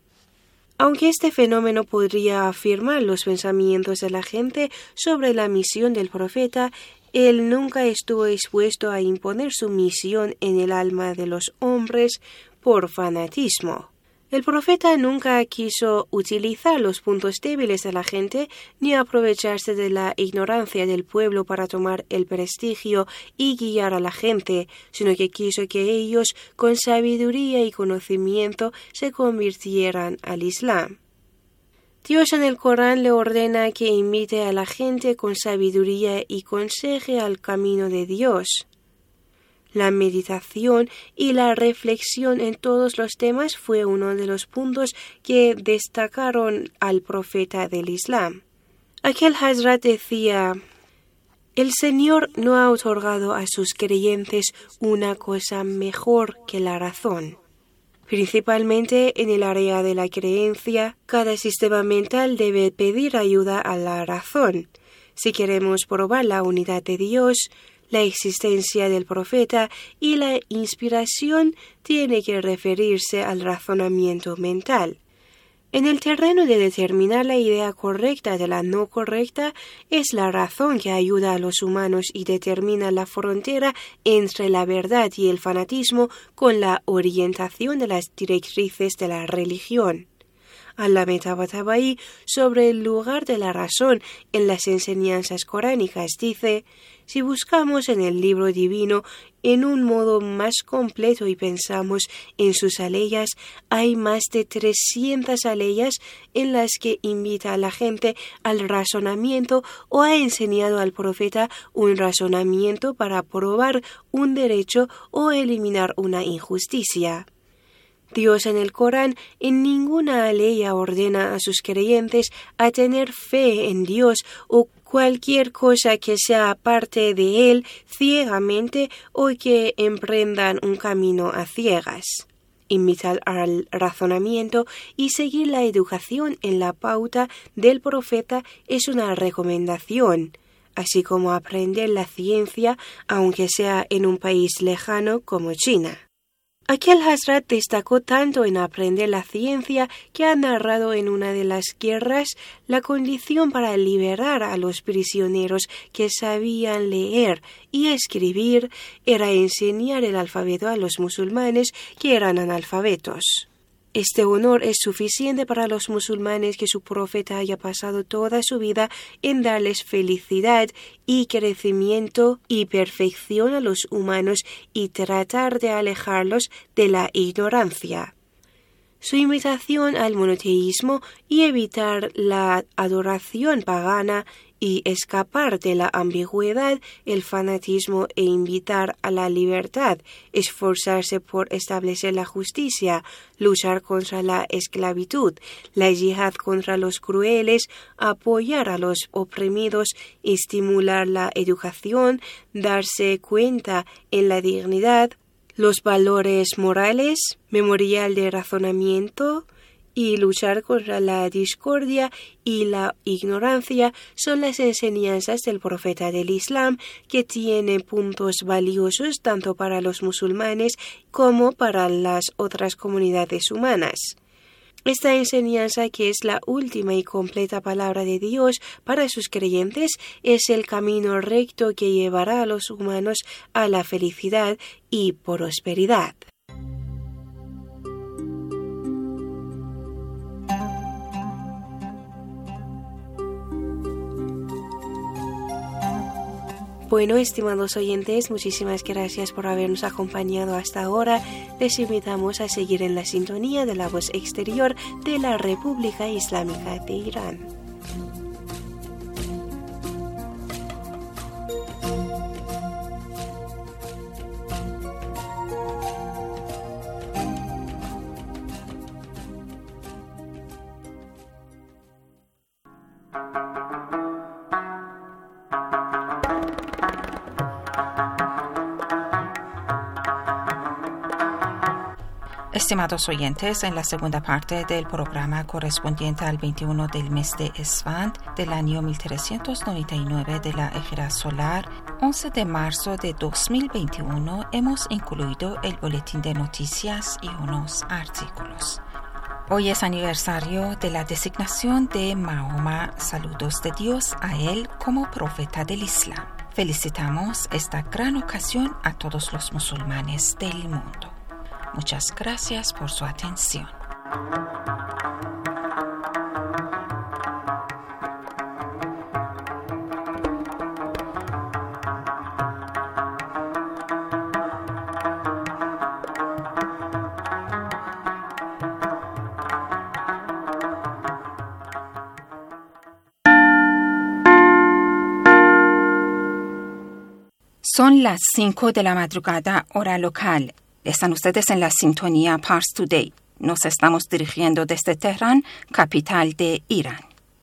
Aunque este fenómeno podría afirmar los pensamientos de la gente sobre la misión del profeta, él nunca estuvo dispuesto a imponer su misión en el alma de los hombres por fanatismo. El profeta nunca quiso utilizar los puntos débiles de la gente ni aprovecharse de la ignorancia del pueblo para tomar el prestigio y guiar a la gente, sino que quiso que ellos, con sabiduría y conocimiento, se convirtieran al Islam. Dios en el Corán le ordena que invite a la gente con sabiduría y conseje al camino de Dios. La meditación y la reflexión en todos los temas fue uno de los puntos que destacaron al profeta del Islam. Aquel Hazrat decía: «El Señor no ha otorgado a sus creyentes una cosa mejor que la razón». Principalmente en el área de la creencia, cada sistema mental debe pedir ayuda a la razón. Si queremos probar la unidad de Dios, la existencia del profeta y la inspiración tiene que referirse al razonamiento mental. En el terreno de determinar la idea correcta de la no correcta, es la razón que ayuda a los humanos y determina la frontera entre la verdad y el fanatismo con la orientación de las directrices de la religión. Allama Tabatabai, sobre el lugar de la razón en las enseñanzas coránicas, dice: «Si buscamos en el libro divino en un modo más completo y pensamos en sus aleyas, hay más de trescientas aleyas en las que invita a la gente al razonamiento o ha enseñado al profeta un razonamiento para probar un derecho o eliminar una injusticia». Dios en el Corán en ninguna aleya ordena a sus creyentes a tener fe en Dios o cualquier cosa que sea aparte de Él ciegamente o que emprendan un camino a ciegas. Imitar al razonamiento y seguir la educación en la pauta del profeta es una recomendación, así como aprender la ciencia, aunque sea en un país lejano como China. Aquel Hazrat destacó tanto en aprender la ciencia que ha narrado en una de las guerras la condición para liberar a los prisioneros que sabían leer y escribir era enseñar el alfabeto a los musulmanes que eran analfabetos. Este honor es suficiente para los musulmanes que su profeta haya pasado toda su vida en darles felicidad y crecimiento y perfección a los humanos y tratar de alejarlos de la ignorancia. Su invitación al monoteísmo y evitar la adoración pagana y escapar de la ambigüedad, el fanatismo e invitar a la libertad, esforzarse por establecer la justicia, luchar contra la esclavitud, la yihad contra los crueles, apoyar a los oprimidos, estimular la educación, darse cuenta en la dignidad, los valores morales, memorial de razonamiento, y luchar contra la discordia y la ignorancia son las enseñanzas del profeta del Islam, que tiene puntos valiosos tanto para los musulmanes como para las otras comunidades humanas. Esta enseñanza, que es la última y completa palabra de Dios para sus creyentes, es el camino recto que llevará a los humanos a la felicidad y prosperidad. Bueno, estimados oyentes, muchísimas gracias por habernos acompañado hasta ahora. Les invitamos a seguir en la sintonía de la voz exterior de la República Islámica de Irán. Estimados oyentes, en la segunda parte del programa correspondiente al veintiuno del mes de Esfand del año mil trescientos noventa y nueve de la Ejera Solar, once de marzo de dos mil veintiuno, hemos incluido el boletín de noticias y unos artículos. Hoy es aniversario de la designación de Mahoma, saludos de Dios a él como profeta del Islam. Felicitamos esta gran ocasión a todos los musulmanes del mundo. Muchas gracias por su atención. Son las cinco de la madrugada, hora local. Están ustedes en la sintonía Pars Today. Nos estamos dirigiendo desde Teherán, capital de Irán.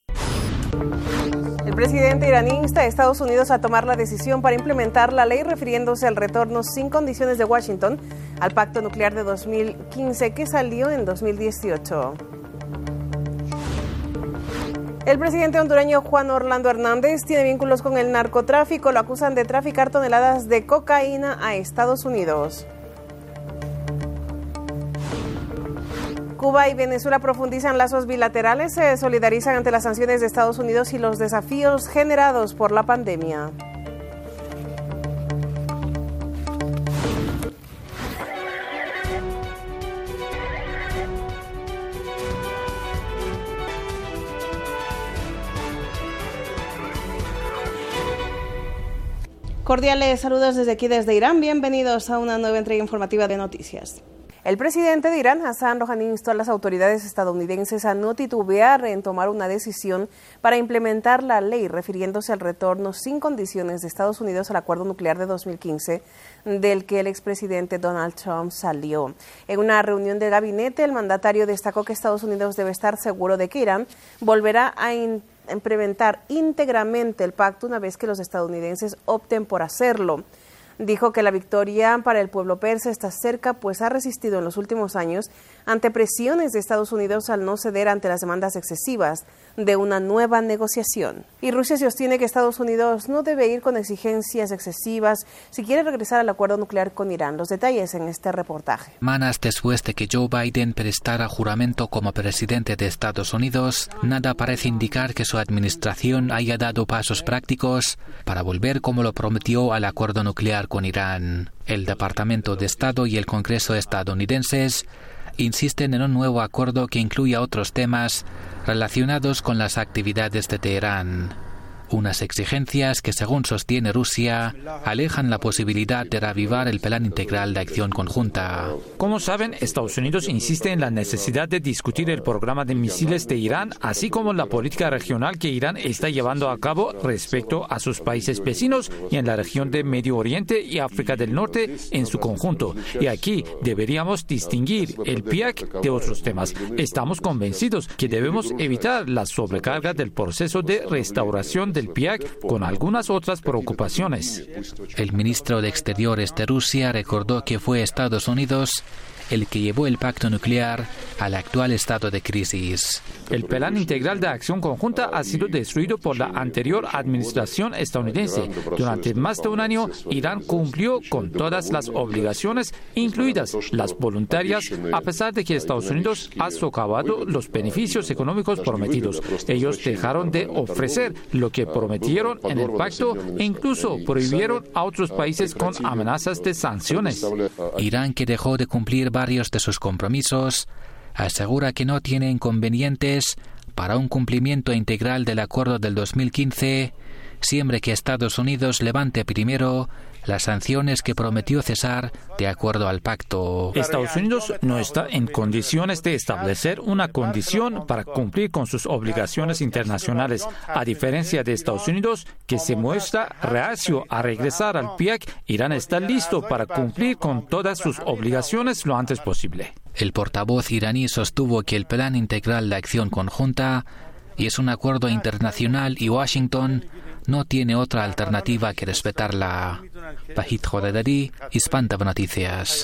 El presidente iraní insta a Estados Unidos a tomar la decisión para implementar la ley refiriéndose al retorno sin condiciones de Washington al pacto nuclear de dos mil quince que salió en dos mil dieciocho. El presidente hondureño Juan Orlando Hernández tiene vínculos con el narcotráfico. Lo acusan de traficar toneladas de cocaína a Estados Unidos. Cuba y Venezuela profundizan lazos bilaterales, se solidarizan ante las sanciones de Estados Unidos y los desafíos generados por la pandemia. Cordiales saludos desde aquí, desde Irán. Bienvenidos a una nueva entrega informativa de noticias. El presidente de Irán, Hassan Rouhani, instó a las autoridades estadounidenses a no titubear en tomar una decisión para implementar la ley refiriéndose al retorno sin condiciones de Estados Unidos al acuerdo nuclear de dos mil quince, del que el expresidente Donald Trump salió. En una reunión de gabinete, el mandatario destacó que Estados Unidos debe estar seguro de que Irán volverá a implementar íntegramente el pacto una vez que los estadounidenses opten por hacerlo. Dijo que la victoria para el pueblo persa está cerca, pues ha resistido en los últimos años ante presiones de Estados Unidos al no ceder ante las demandas excesivas de una nueva negociación. Y Rusia sostiene que Estados Unidos no debe ir con exigencias excesivas si quiere regresar al acuerdo nuclear con Irán. Los detalles en este reportaje. Semanas después de que Joe Biden prestara juramento como presidente de Estados Unidos, nada parece indicar que su administración haya dado pasos prácticos para volver, como lo prometió, al acuerdo nuclear con Irán. El Departamento de Estado y el Congreso estadounidenses insisten en un nuevo acuerdo que incluya otros temas relacionados con las actividades de Teherán. Unas exigencias que, según sostiene Rusia, alejan la posibilidad de reavivar el Plan Integral de Acción Conjunta. Como saben, Estados Unidos insiste en la necesidad de discutir el programa de misiles de Irán, así como la política regional que Irán está llevando a cabo respecto a sus países vecinos y en la región de Medio Oriente y África del Norte en su conjunto. Y aquí deberíamos distinguir el P I A C de otros temas. Estamos convencidos que debemos evitar la sobrecarga del proceso de restauración del P I A C con algunas otras preocupaciones. El ministro de Exteriores de Rusia recordó que fue Estados Unidos el que llevó el pacto nuclear al actual estado de crisis. El Plan Integral de Acción Conjunta ha sido destruido por la anterior administración estadounidense. Durante más de un año, Irán cumplió con todas las obligaciones, incluidas las voluntarias, a pesar de que Estados Unidos ha socavado los beneficios económicos prometidos. Ellos dejaron de ofrecer lo que prometieron en el pacto e incluso prohibieron a otros países con amenazas de sanciones. Irán, que dejó de cumplir varios de sus compromisos, asegura que no tiene inconvenientes para un cumplimiento integral del acuerdo del dos mil quince, siempre que Estados Unidos levante primero las sanciones que prometió cesar de acuerdo al pacto. Estados Unidos no está en condiciones de establecer una condición para cumplir con sus obligaciones internacionales, a diferencia de Estados Unidos, que se muestra reacio a regresar al P I A C. Irán está listo para cumplir con todas sus obligaciones lo antes posible. El portavoz iraní sostuvo que el Plan Integral de Acción Conjunta y es un acuerdo internacional y Washington no tiene otra alternativa que respetarla. Bajit Jodedari, Hispantv Noticias.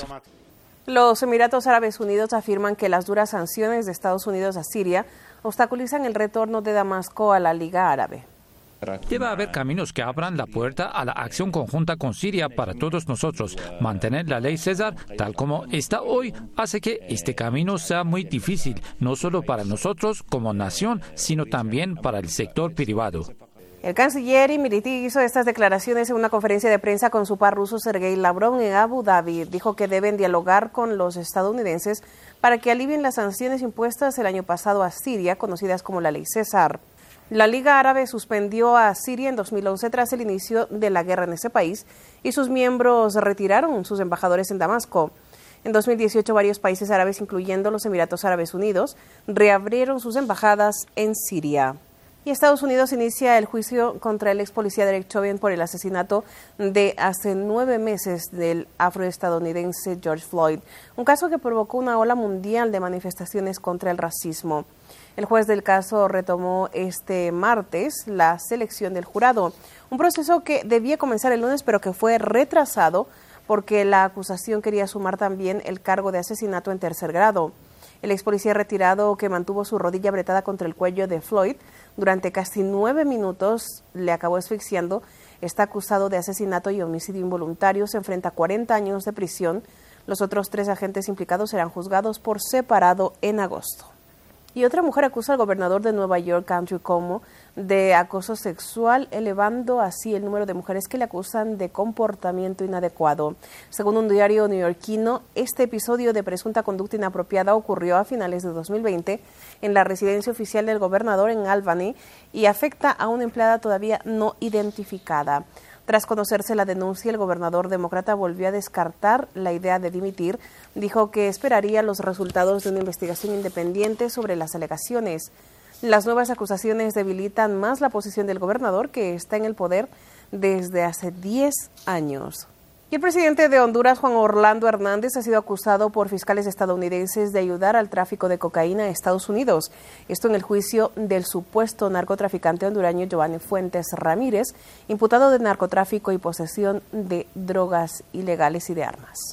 Los Emiratos Árabes Unidos afirman que las duras sanciones de Estados Unidos a Siria obstaculizan el retorno de Damasco a la Liga Árabe. Debe haber caminos que abran la puerta a la acción conjunta con Siria para todos nosotros. Mantener la ley César tal como está hoy hace que este camino sea muy difícil, no solo para nosotros como nación, sino también para el sector privado. El canciller Imiriti hizo estas declaraciones en una conferencia de prensa con su par ruso Sergei Lavrov en Abu Dhabi. Dijo que deben dialogar con los estadounidenses para que alivien las sanciones impuestas el año pasado a Siria, conocidas como la ley César. La Liga Árabe suspendió a Siria en dos mil once tras el inicio de la guerra en ese país y sus miembros retiraron sus embajadores en Damasco. En dos mil dieciocho, varios países árabes, incluyendo los Emiratos Árabes Unidos, reabrieron sus embajadas en Siria. Y Estados Unidos inicia el juicio contra el ex policía Derek Chauvin por el asesinato de hace nueve meses del afroestadounidense George Floyd, un caso que provocó una ola mundial de manifestaciones contra el racismo. El juez del caso retomó este martes la selección del jurado, un proceso que debía comenzar el lunes pero que fue retrasado porque la acusación quería sumar también el cargo de asesinato en tercer grado. El ex policía retirado, que mantuvo su rodilla apretada contra el cuello de Floyd durante casi nueve minutos, le acabó asfixiando, está acusado de asesinato y homicidio involuntario, se enfrenta a cuarenta años de prisión. Los otros tres agentes implicados serán juzgados por separado en agosto. Y otra mujer acusa al gobernador de Nueva York, Andrew Cuomo, de acoso sexual, elevando así el número de mujeres que le acusan de comportamiento inadecuado. Según un diario neoyorquino, este episodio de presunta conducta inapropiada ocurrió a finales de dos mil veinte en la residencia oficial del gobernador en Albany y afecta a una empleada todavía no identificada. Tras conocerse la denuncia, el gobernador demócrata volvió a descartar la idea de dimitir. Dijo que esperaría los resultados de una investigación independiente sobre las alegaciones. Las nuevas acusaciones debilitan más la posición del gobernador, que está en el poder desde hace diez años. Y el presidente de Honduras, Juan Orlando Hernández, ha sido acusado por fiscales estadounidenses de ayudar al tráfico de cocaína a Estados Unidos. Esto en el juicio del supuesto narcotraficante hondureño Giovanni Fuentes Ramírez, imputado de narcotráfico y posesión de drogas ilegales y de armas.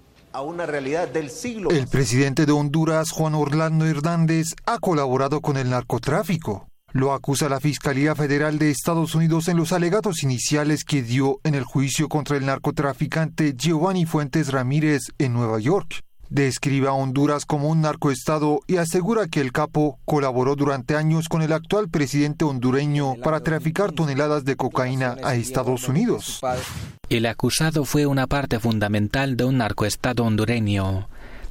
A una realidad del siglo. El presidente de Honduras, Juan Orlando Hernández, ha colaborado con el narcotráfico. Lo acusa la Fiscalía Federal de Estados Unidos en los alegatos iniciales que dio en el juicio contra el narcotraficante Giovanni Fuentes Ramírez en Nueva York. Describe a Honduras como un narcoestado y asegura que el capo colaboró durante años con el actual presidente hondureño para traficar toneladas de cocaína a Estados Unidos. El acusado fue una parte fundamental de un narcoestado hondureño.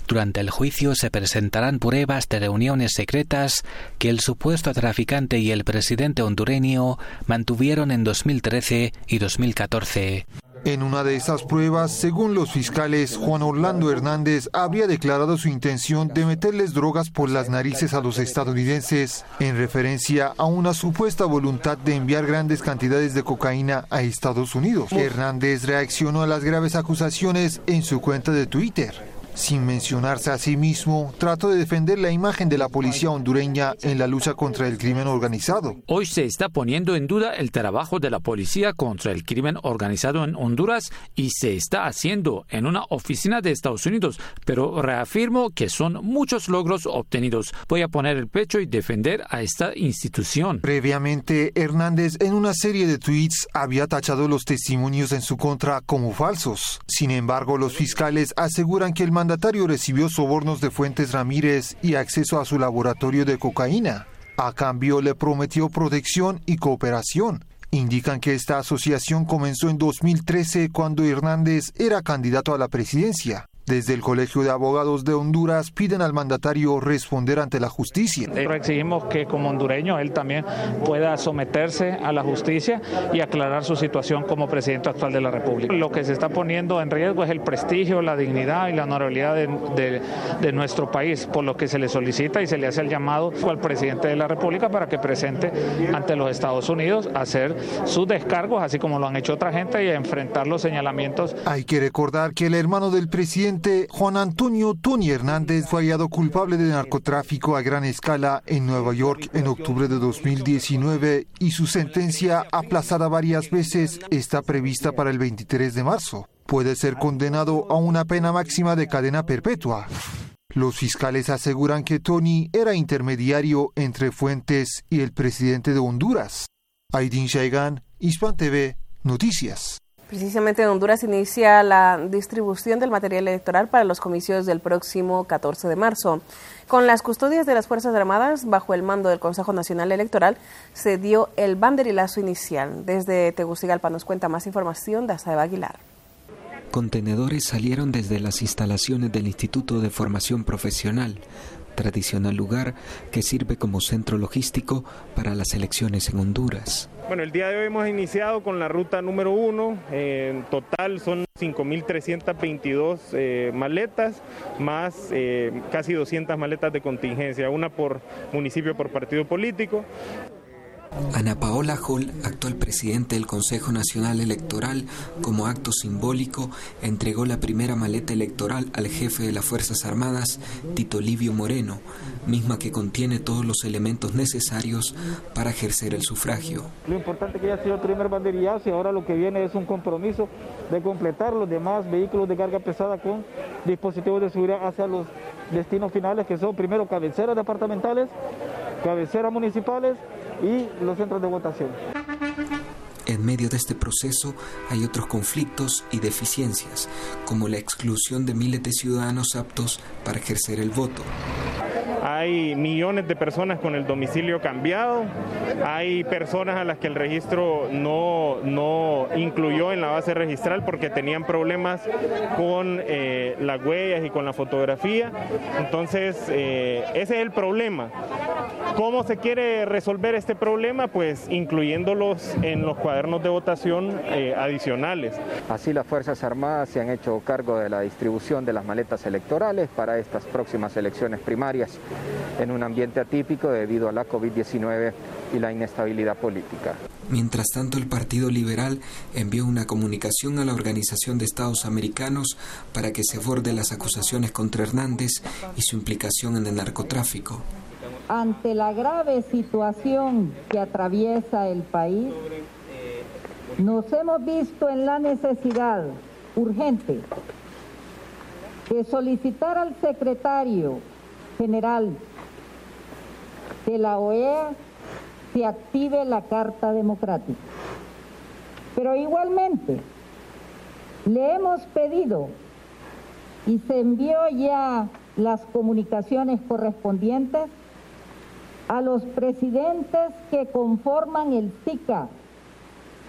Durante el juicio se presentarán pruebas de reuniones secretas que el supuesto traficante y el presidente hondureño mantuvieron en dos mil trece y dos mil catorce. En una de esas pruebas, según los fiscales, Juan Orlando Hernández habría declarado su intención de meterles drogas por las narices a los estadounidenses, en referencia a una supuesta voluntad de enviar grandes cantidades de cocaína a Estados Unidos. Hernández reaccionó a las graves acusaciones en su cuenta de Twitter. Sin mencionarse a sí mismo, trató de defender la imagen de la policía hondureña en la lucha contra el crimen organizado. Hoy se está poniendo en duda el trabajo de la policía contra el crimen organizado en Honduras y se está haciendo en una oficina de Estados Unidos, pero reafirmo que son muchos logros obtenidos. Voy a poner el pecho y defender a esta institución. Previamente, Hernández en una serie de tweets había tachado los testimonios en su contra como falsos. Sin embargo, los fiscales aseguran que el mandatario El mandatario recibió sobornos de Fuentes Ramírez y acceso a su laboratorio de cocaína. A cambio, le prometió protección y cooperación. Indican que esta asociación comenzó en dos mil trece cuando Hernández era candidato a la presidencia. Desde el Colegio de Abogados de Honduras piden al mandatario responder ante la justicia. Exigimos que como hondureño él también pueda someterse a la justicia y aclarar su situación como presidente actual de la República. Lo que se está poniendo en riesgo es el prestigio, la dignidad y la honorabilidad de, de, de nuestro país, por lo que se le solicita y se le hace el llamado al presidente de la República para que presente ante los Estados Unidos a hacer sus descargos, así como lo han hecho otra gente, y a enfrentar los señalamientos. Hay que recordar que el hermano del presidente Juan Antonio Tony Hernández fue hallado culpable de narcotráfico a gran escala en Nueva York en octubre de dos mil diecinueve y su sentencia, aplazada varias veces, está prevista para el veintitrés de marzo. Puede ser condenado a una pena máxima de cadena perpetua. Los fiscales aseguran que Tony era intermediario entre Fuentes y el presidente de Honduras. Aydin Shaigan, Hispan T V, Noticias. Precisamente en Honduras inicia la distribución del material electoral para los comicios del próximo catorce de marzo. Con las custodias de las Fuerzas Armadas, bajo el mando del Consejo Nacional Electoral, se dio el banderilazo inicial. Desde Tegucigalpa nos cuenta más información Dazaeva Aguilar. Contenedores salieron desde las instalaciones del Instituto de Formación Profesional, tradicional lugar que sirve como centro logístico para las elecciones en Honduras. Bueno, el día de hoy hemos iniciado con la ruta número uno. Eh, en total son cinco mil trescientas veintidós eh, maletas, más eh, casi doscientas maletas de contingencia, una por municipio, por partido político. Ana Paola Hall, actual presidente del Consejo Nacional Electoral, como acto simbólico, entregó la primera maleta electoral al jefe de las Fuerzas Armadas, Tito Livio Moreno, misma que contiene todos los elementos necesarios para ejercer el sufragio. Lo importante es que ya ha sido el primer banderillazo y ahora lo que viene es un compromiso de completar los demás vehículos de carga pesada con dispositivos de seguridad hacia los destinos finales, que son primero cabeceras departamentales, cabeceras municipales y los centros de votación. En medio de este proceso hay otros conflictos y deficiencias, como la exclusión de miles de ciudadanos aptos para ejercer el voto. Hay millones de personas con el domicilio cambiado, hay personas a las que el registro no, no incluyó en la base registral porque tenían problemas con eh, las huellas y con la fotografía. Entonces, eh, ese es el problema. ¿Cómo se quiere resolver este problema? Pues incluyéndolos en los cuadernos de votación eh, adicionales. Así las Fuerzas Armadas se han hecho cargo de la distribución de las maletas electorales para estas próximas elecciones primarias en un ambiente atípico debido a la COVID diecinueve y la inestabilidad política. Mientras tanto, el Partido Liberal envió una comunicación a la Organización de Estados Americanos para que se aborde las acusaciones contra Hernández y su implicación en el narcotráfico. Ante la grave situación que atraviesa el país, nos hemos visto en la necesidad urgente de solicitar al secretario general de la O E A se active la Carta Democrática. Pero igualmente le hemos pedido y se envió ya las comunicaciones correspondientes a los presidentes que conforman el S I C A,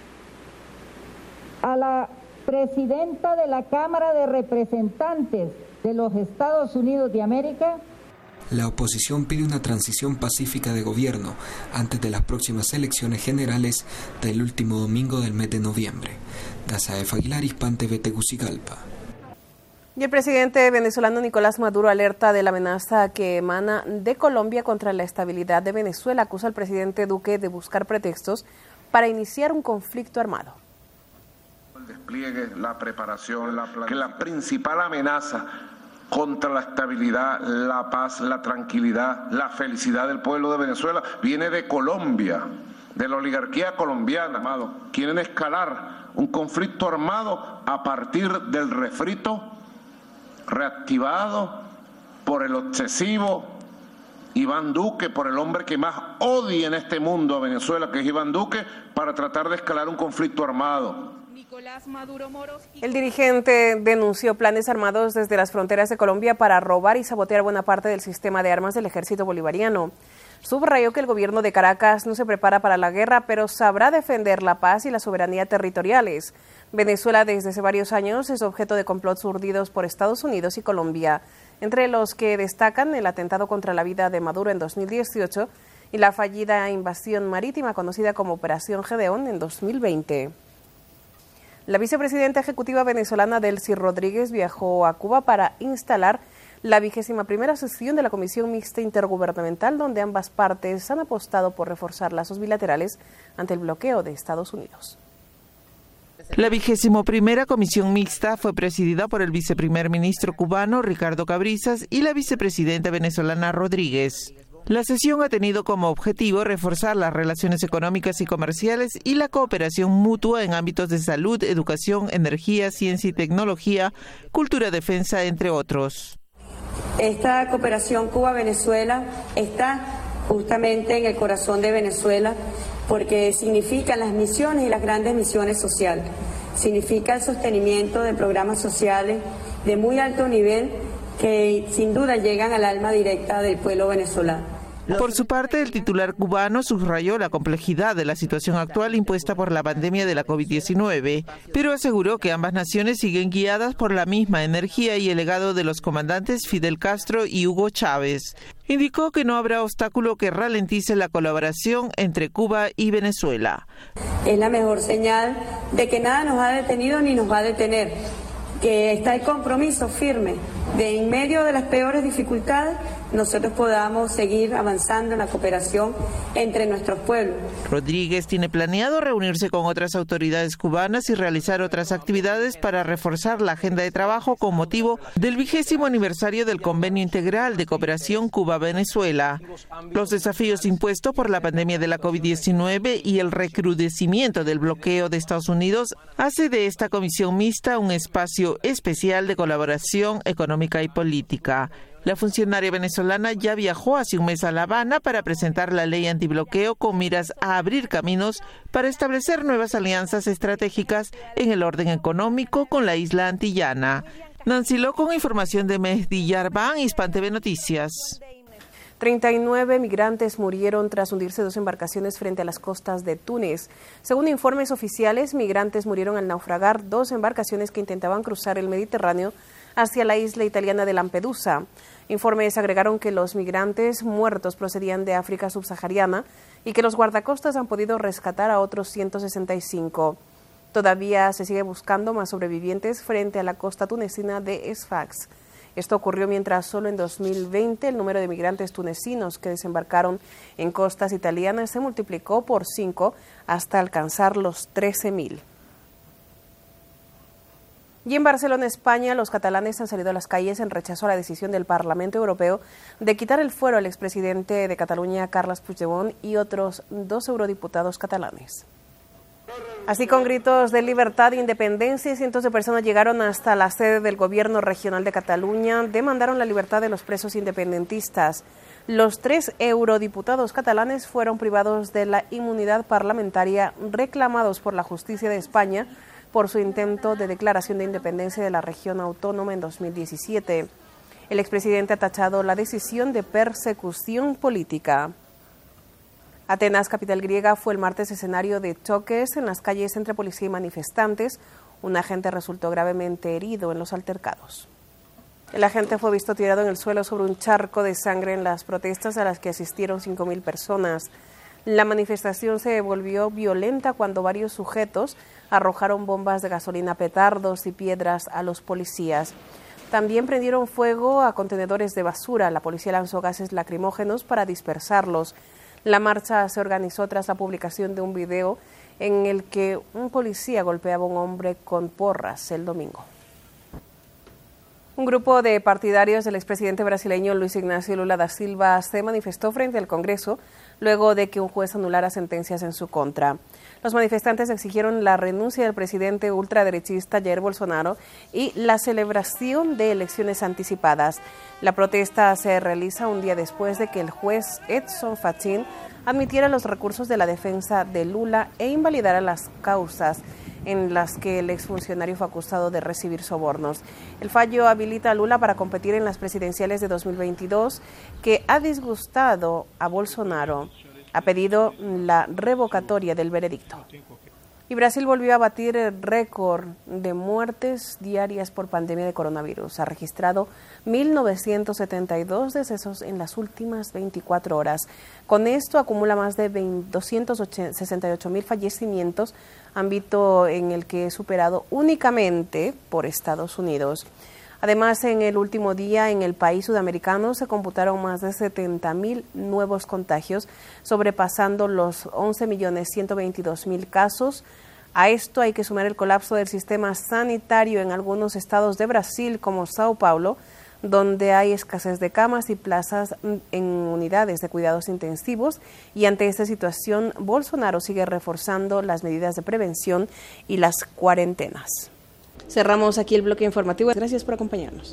a la presidenta de la Cámara de Representantes de los Estados Unidos de América. La oposición pide una transición pacífica de gobierno antes de las próximas elecciones generales del último domingo del mes de noviembre. Dazaef Aguilar, Hispan T V, Tegucigalpa. Y el presidente venezolano Nicolás Maduro alerta de la amenaza que emana de Colombia contra la estabilidad de Venezuela. Acusa al presidente Duque de buscar pretextos para iniciar un conflicto armado. El despliegue, la preparación, la que la principal amenaza contra la estabilidad, la paz, la tranquilidad, la felicidad del pueblo de Venezuela viene de Colombia, de la oligarquía colombiana, amado. Quieren escalar un conflicto armado a partir del refrito reactivado por el obsesivo Iván Duque, por el hombre que más odia en este mundo a Venezuela, que es Iván Duque, para tratar de escalar un conflicto armado. El dirigente denunció planes armados desde las fronteras de Colombia para robar y sabotear buena parte del sistema de armas del ejército bolivariano. Subrayó que el gobierno de Caracas no se prepara para la guerra, pero sabrá defender la paz y la soberanía territoriales. Venezuela desde hace varios años es objeto de complots urdidos por Estados Unidos y Colombia, entre los que destacan el atentado contra la vida de Maduro en dos mil dieciocho y la fallida invasión marítima conocida como Operación Gedeón en dos mil veinte. La vicepresidenta ejecutiva venezolana Delcy Rodríguez viajó a Cuba para instalar la vigésima primera sesión de la Comisión Mixta Intergubernamental, donde ambas partes han apostado por reforzar lazos bilaterales ante el bloqueo de Estados Unidos. La vigésimo primera comisión mixta fue presidida por el viceprimer ministro cubano Ricardo Cabrizas y la vicepresidenta venezolana Rodríguez. La sesión ha tenido como objetivo reforzar las relaciones económicas y comerciales y la cooperación mutua en ámbitos de salud, educación, energía, ciencia y tecnología, cultura, defensa, entre otros. Esta cooperación Cuba-Venezuela está justamente en el corazón de Venezuela porque significa las misiones y las grandes misiones sociales. Significa el sostenimiento de programas sociales de muy alto nivel que sin duda llegan al alma directa del pueblo venezolano. Por su parte, el titular cubano subrayó la complejidad de la situación actual impuesta por la pandemia de la COVID diecinueve, pero aseguró que ambas naciones siguen guiadas por la misma energía y el legado de los comandantes Fidel Castro y Hugo Chávez. Indicó que no habrá obstáculo que ralentice la colaboración entre Cuba y Venezuela. Es la mejor señal de que nada nos ha detenido ni nos va a detener, que está el compromiso firme de en medio de las peores dificultades nosotros podamos seguir avanzando en la cooperación entre nuestros pueblos. Rodríguez tiene planeado reunirse con otras autoridades cubanas y realizar otras actividades para reforzar la agenda de trabajo con motivo del vigésimo aniversario del Convenio Integral de Cooperación Cuba-Venezuela. Los desafíos impuestos por la pandemia de la COVID diecinueve y el recrudecimiento del bloqueo de Estados Unidos hace de esta comisión mixta un espacio especial de colaboración económica y política. La funcionaria venezolana ya viajó hace un mes a La Habana para presentar la ley antibloqueo con miras a abrir caminos para establecer nuevas alianzas estratégicas en el orden económico con la isla antillana. Nancy Lo con información de Mehdi Yarban, Hispan T V Noticias. treinta y nueve migrantes murieron tras hundirse dos embarcaciones frente a las costas de Túnez. Según informes oficiales, migrantes murieron al naufragar dos embarcaciones que intentaban cruzar el Mediterráneo hacia la isla italiana de Lampedusa. Informes agregaron que los migrantes muertos procedían de África subsahariana y que los guardacostas han podido rescatar a otros ciento sesenta y cinco. Todavía se sigue buscando más sobrevivientes frente a la costa tunecina de Sfax. Esto ocurrió mientras solo en dos mil veinte el número de migrantes tunecinos que desembarcaron en costas italianas se multiplicó por cinco hasta alcanzar los trece mil. Y en Barcelona, España, los catalanes han salido a las calles en rechazo a la decisión del Parlamento Europeo de quitar el fuero al expresidente de Cataluña, Carles Puigdemont, y otros dos eurodiputados catalanes. Así, con gritos de libertad e independencia, cientos de personas llegaron hasta la sede del Gobierno Regional de Cataluña, demandaron la libertad de los presos independentistas. Los tres eurodiputados catalanes fueron privados de la inmunidad parlamentaria, reclamados por la justicia de España por su intento de declaración de independencia de la región autónoma en dos mil diecisiete. El expresidente ha tachado la decisión de persecución política. Atenas, capital griega, fue el martes escenario de choques en las calles entre policía y manifestantes. Un agente resultó gravemente herido en los altercados. El agente fue visto tirado en el suelo sobre un charco de sangre en las protestas a las que asistieron cinco mil personas. La manifestación se volvió violenta cuando varios sujetos arrojaron bombas de gasolina, petardos y piedras a los policías. También prendieron fuego a contenedores de basura. La policía lanzó gases lacrimógenos para dispersarlos. La marcha se organizó tras la publicación de un video en el que un policía golpeaba a un hombre con porras el domingo. Un grupo de partidarios del expresidente brasileño Luis Ignacio Lula da Silva se manifestó frente al Congreso luego de que un juez anulara sentencias en su contra. Los manifestantes exigieron la renuncia del presidente ultraderechista Jair Bolsonaro y la celebración de elecciones anticipadas. La protesta se realiza un día después de que el juez Edson Fachin admitiera los recursos de la defensa de Lula e invalidara las causas en las que el exfuncionario fue acusado de recibir sobornos. El fallo habilita a Lula para competir en las presidenciales de dos mil veintidós, que ha disgustado a Bolsonaro. Ha pedido la revocatoria del veredicto. Y Brasil volvió a batir el récord de muertes diarias por pandemia de coronavirus. Ha registrado mil novecientos setenta y dos decesos en las últimas veinticuatro horas. Con esto acumula más de doscientos sesenta y ocho mil fallecimientos, ámbito en el que es superado únicamente por Estados Unidos. Además, en el último día en el país sudamericano se computaron más de setenta mil nuevos contagios, sobrepasando los once millones ciento veintidós mil casos. A esto hay que sumar el colapso del sistema sanitario en algunos estados de Brasil, como Sao Paulo, donde hay escasez de camas y plazas en unidades de cuidados intensivos. Y ante esta situación, Bolsonaro sigue reforzando las medidas de prevención y las cuarentenas. Cerramos aquí el bloque informativo. Gracias por acompañarnos.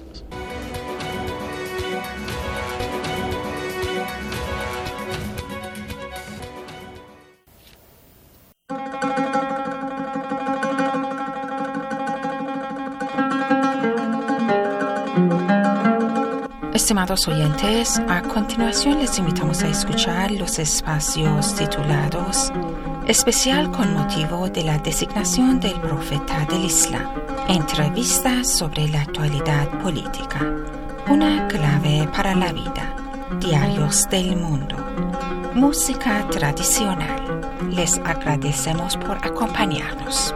Estimados oyentes, a continuación les invitamos a escuchar los espacios titulados Especial con motivo de la designación del profeta del Islam. Entrevistas sobre la actualidad política. Una clave para la vida. Diarios del mundo. Música tradicional. Les agradecemos por acompañarnos.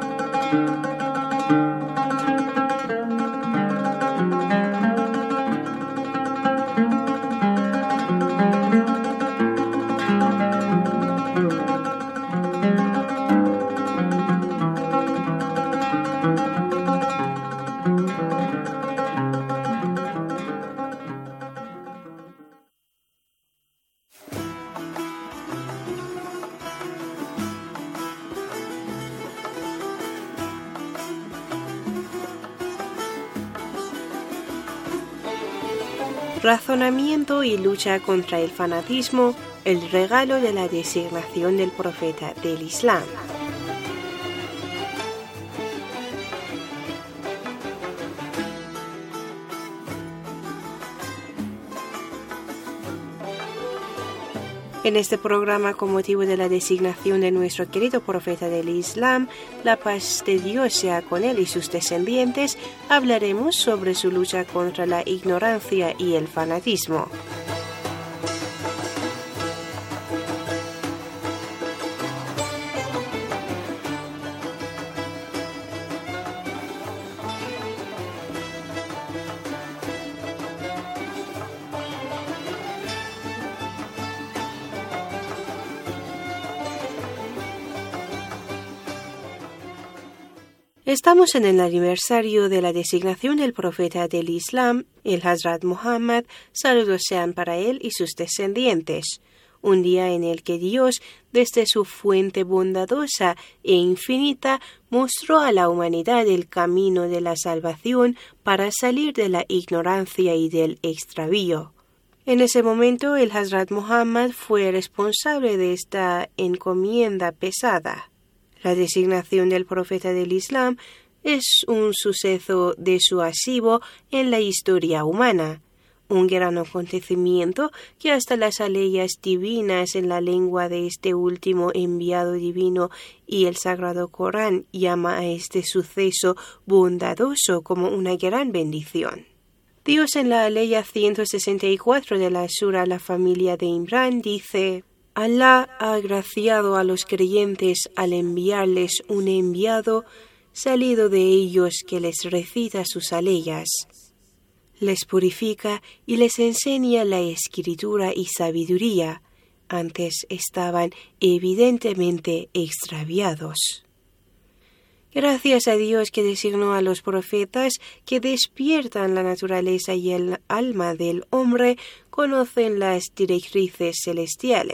Razonamiento y lucha contra el fanatismo, el regalo de la designación del profeta del Islam. En este programa, con motivo de la designación de nuestro querido profeta del Islam, la paz de Dios sea con él y sus descendientes, hablaremos sobre su lucha contra la ignorancia y el fanatismo. Estamos en el aniversario de la designación del profeta del Islam, el Hazrat Muhammad, saludos sean para él y sus descendientes. Un día en el que Dios, desde su fuente bondadosa e infinita, mostró a la humanidad el camino de la salvación para salir de la ignorancia y del extravío. En ese momento, el Hazrat Muhammad fue responsable de esta encomienda pesada. La designación del profeta del Islam es un suceso disuasivo en la historia humana, un gran acontecimiento que hasta las aleyas divinas en la lengua de este último enviado divino y el Sagrado Corán llama a este suceso bondadoso como una gran bendición. Dios en la Aleya ciento sesenta y cuatro de la Sura La familia de Imran dice: Alá ha agraciado a los creyentes al enviarles un enviado salido de ellos que les recita sus aleyas, les purifica y les enseña la escritura y sabiduría. Antes estaban evidentemente extraviados. Gracias a Dios que designó a los profetas que despiertan la naturaleza y el alma del hombre, conocen las directrices celestiales.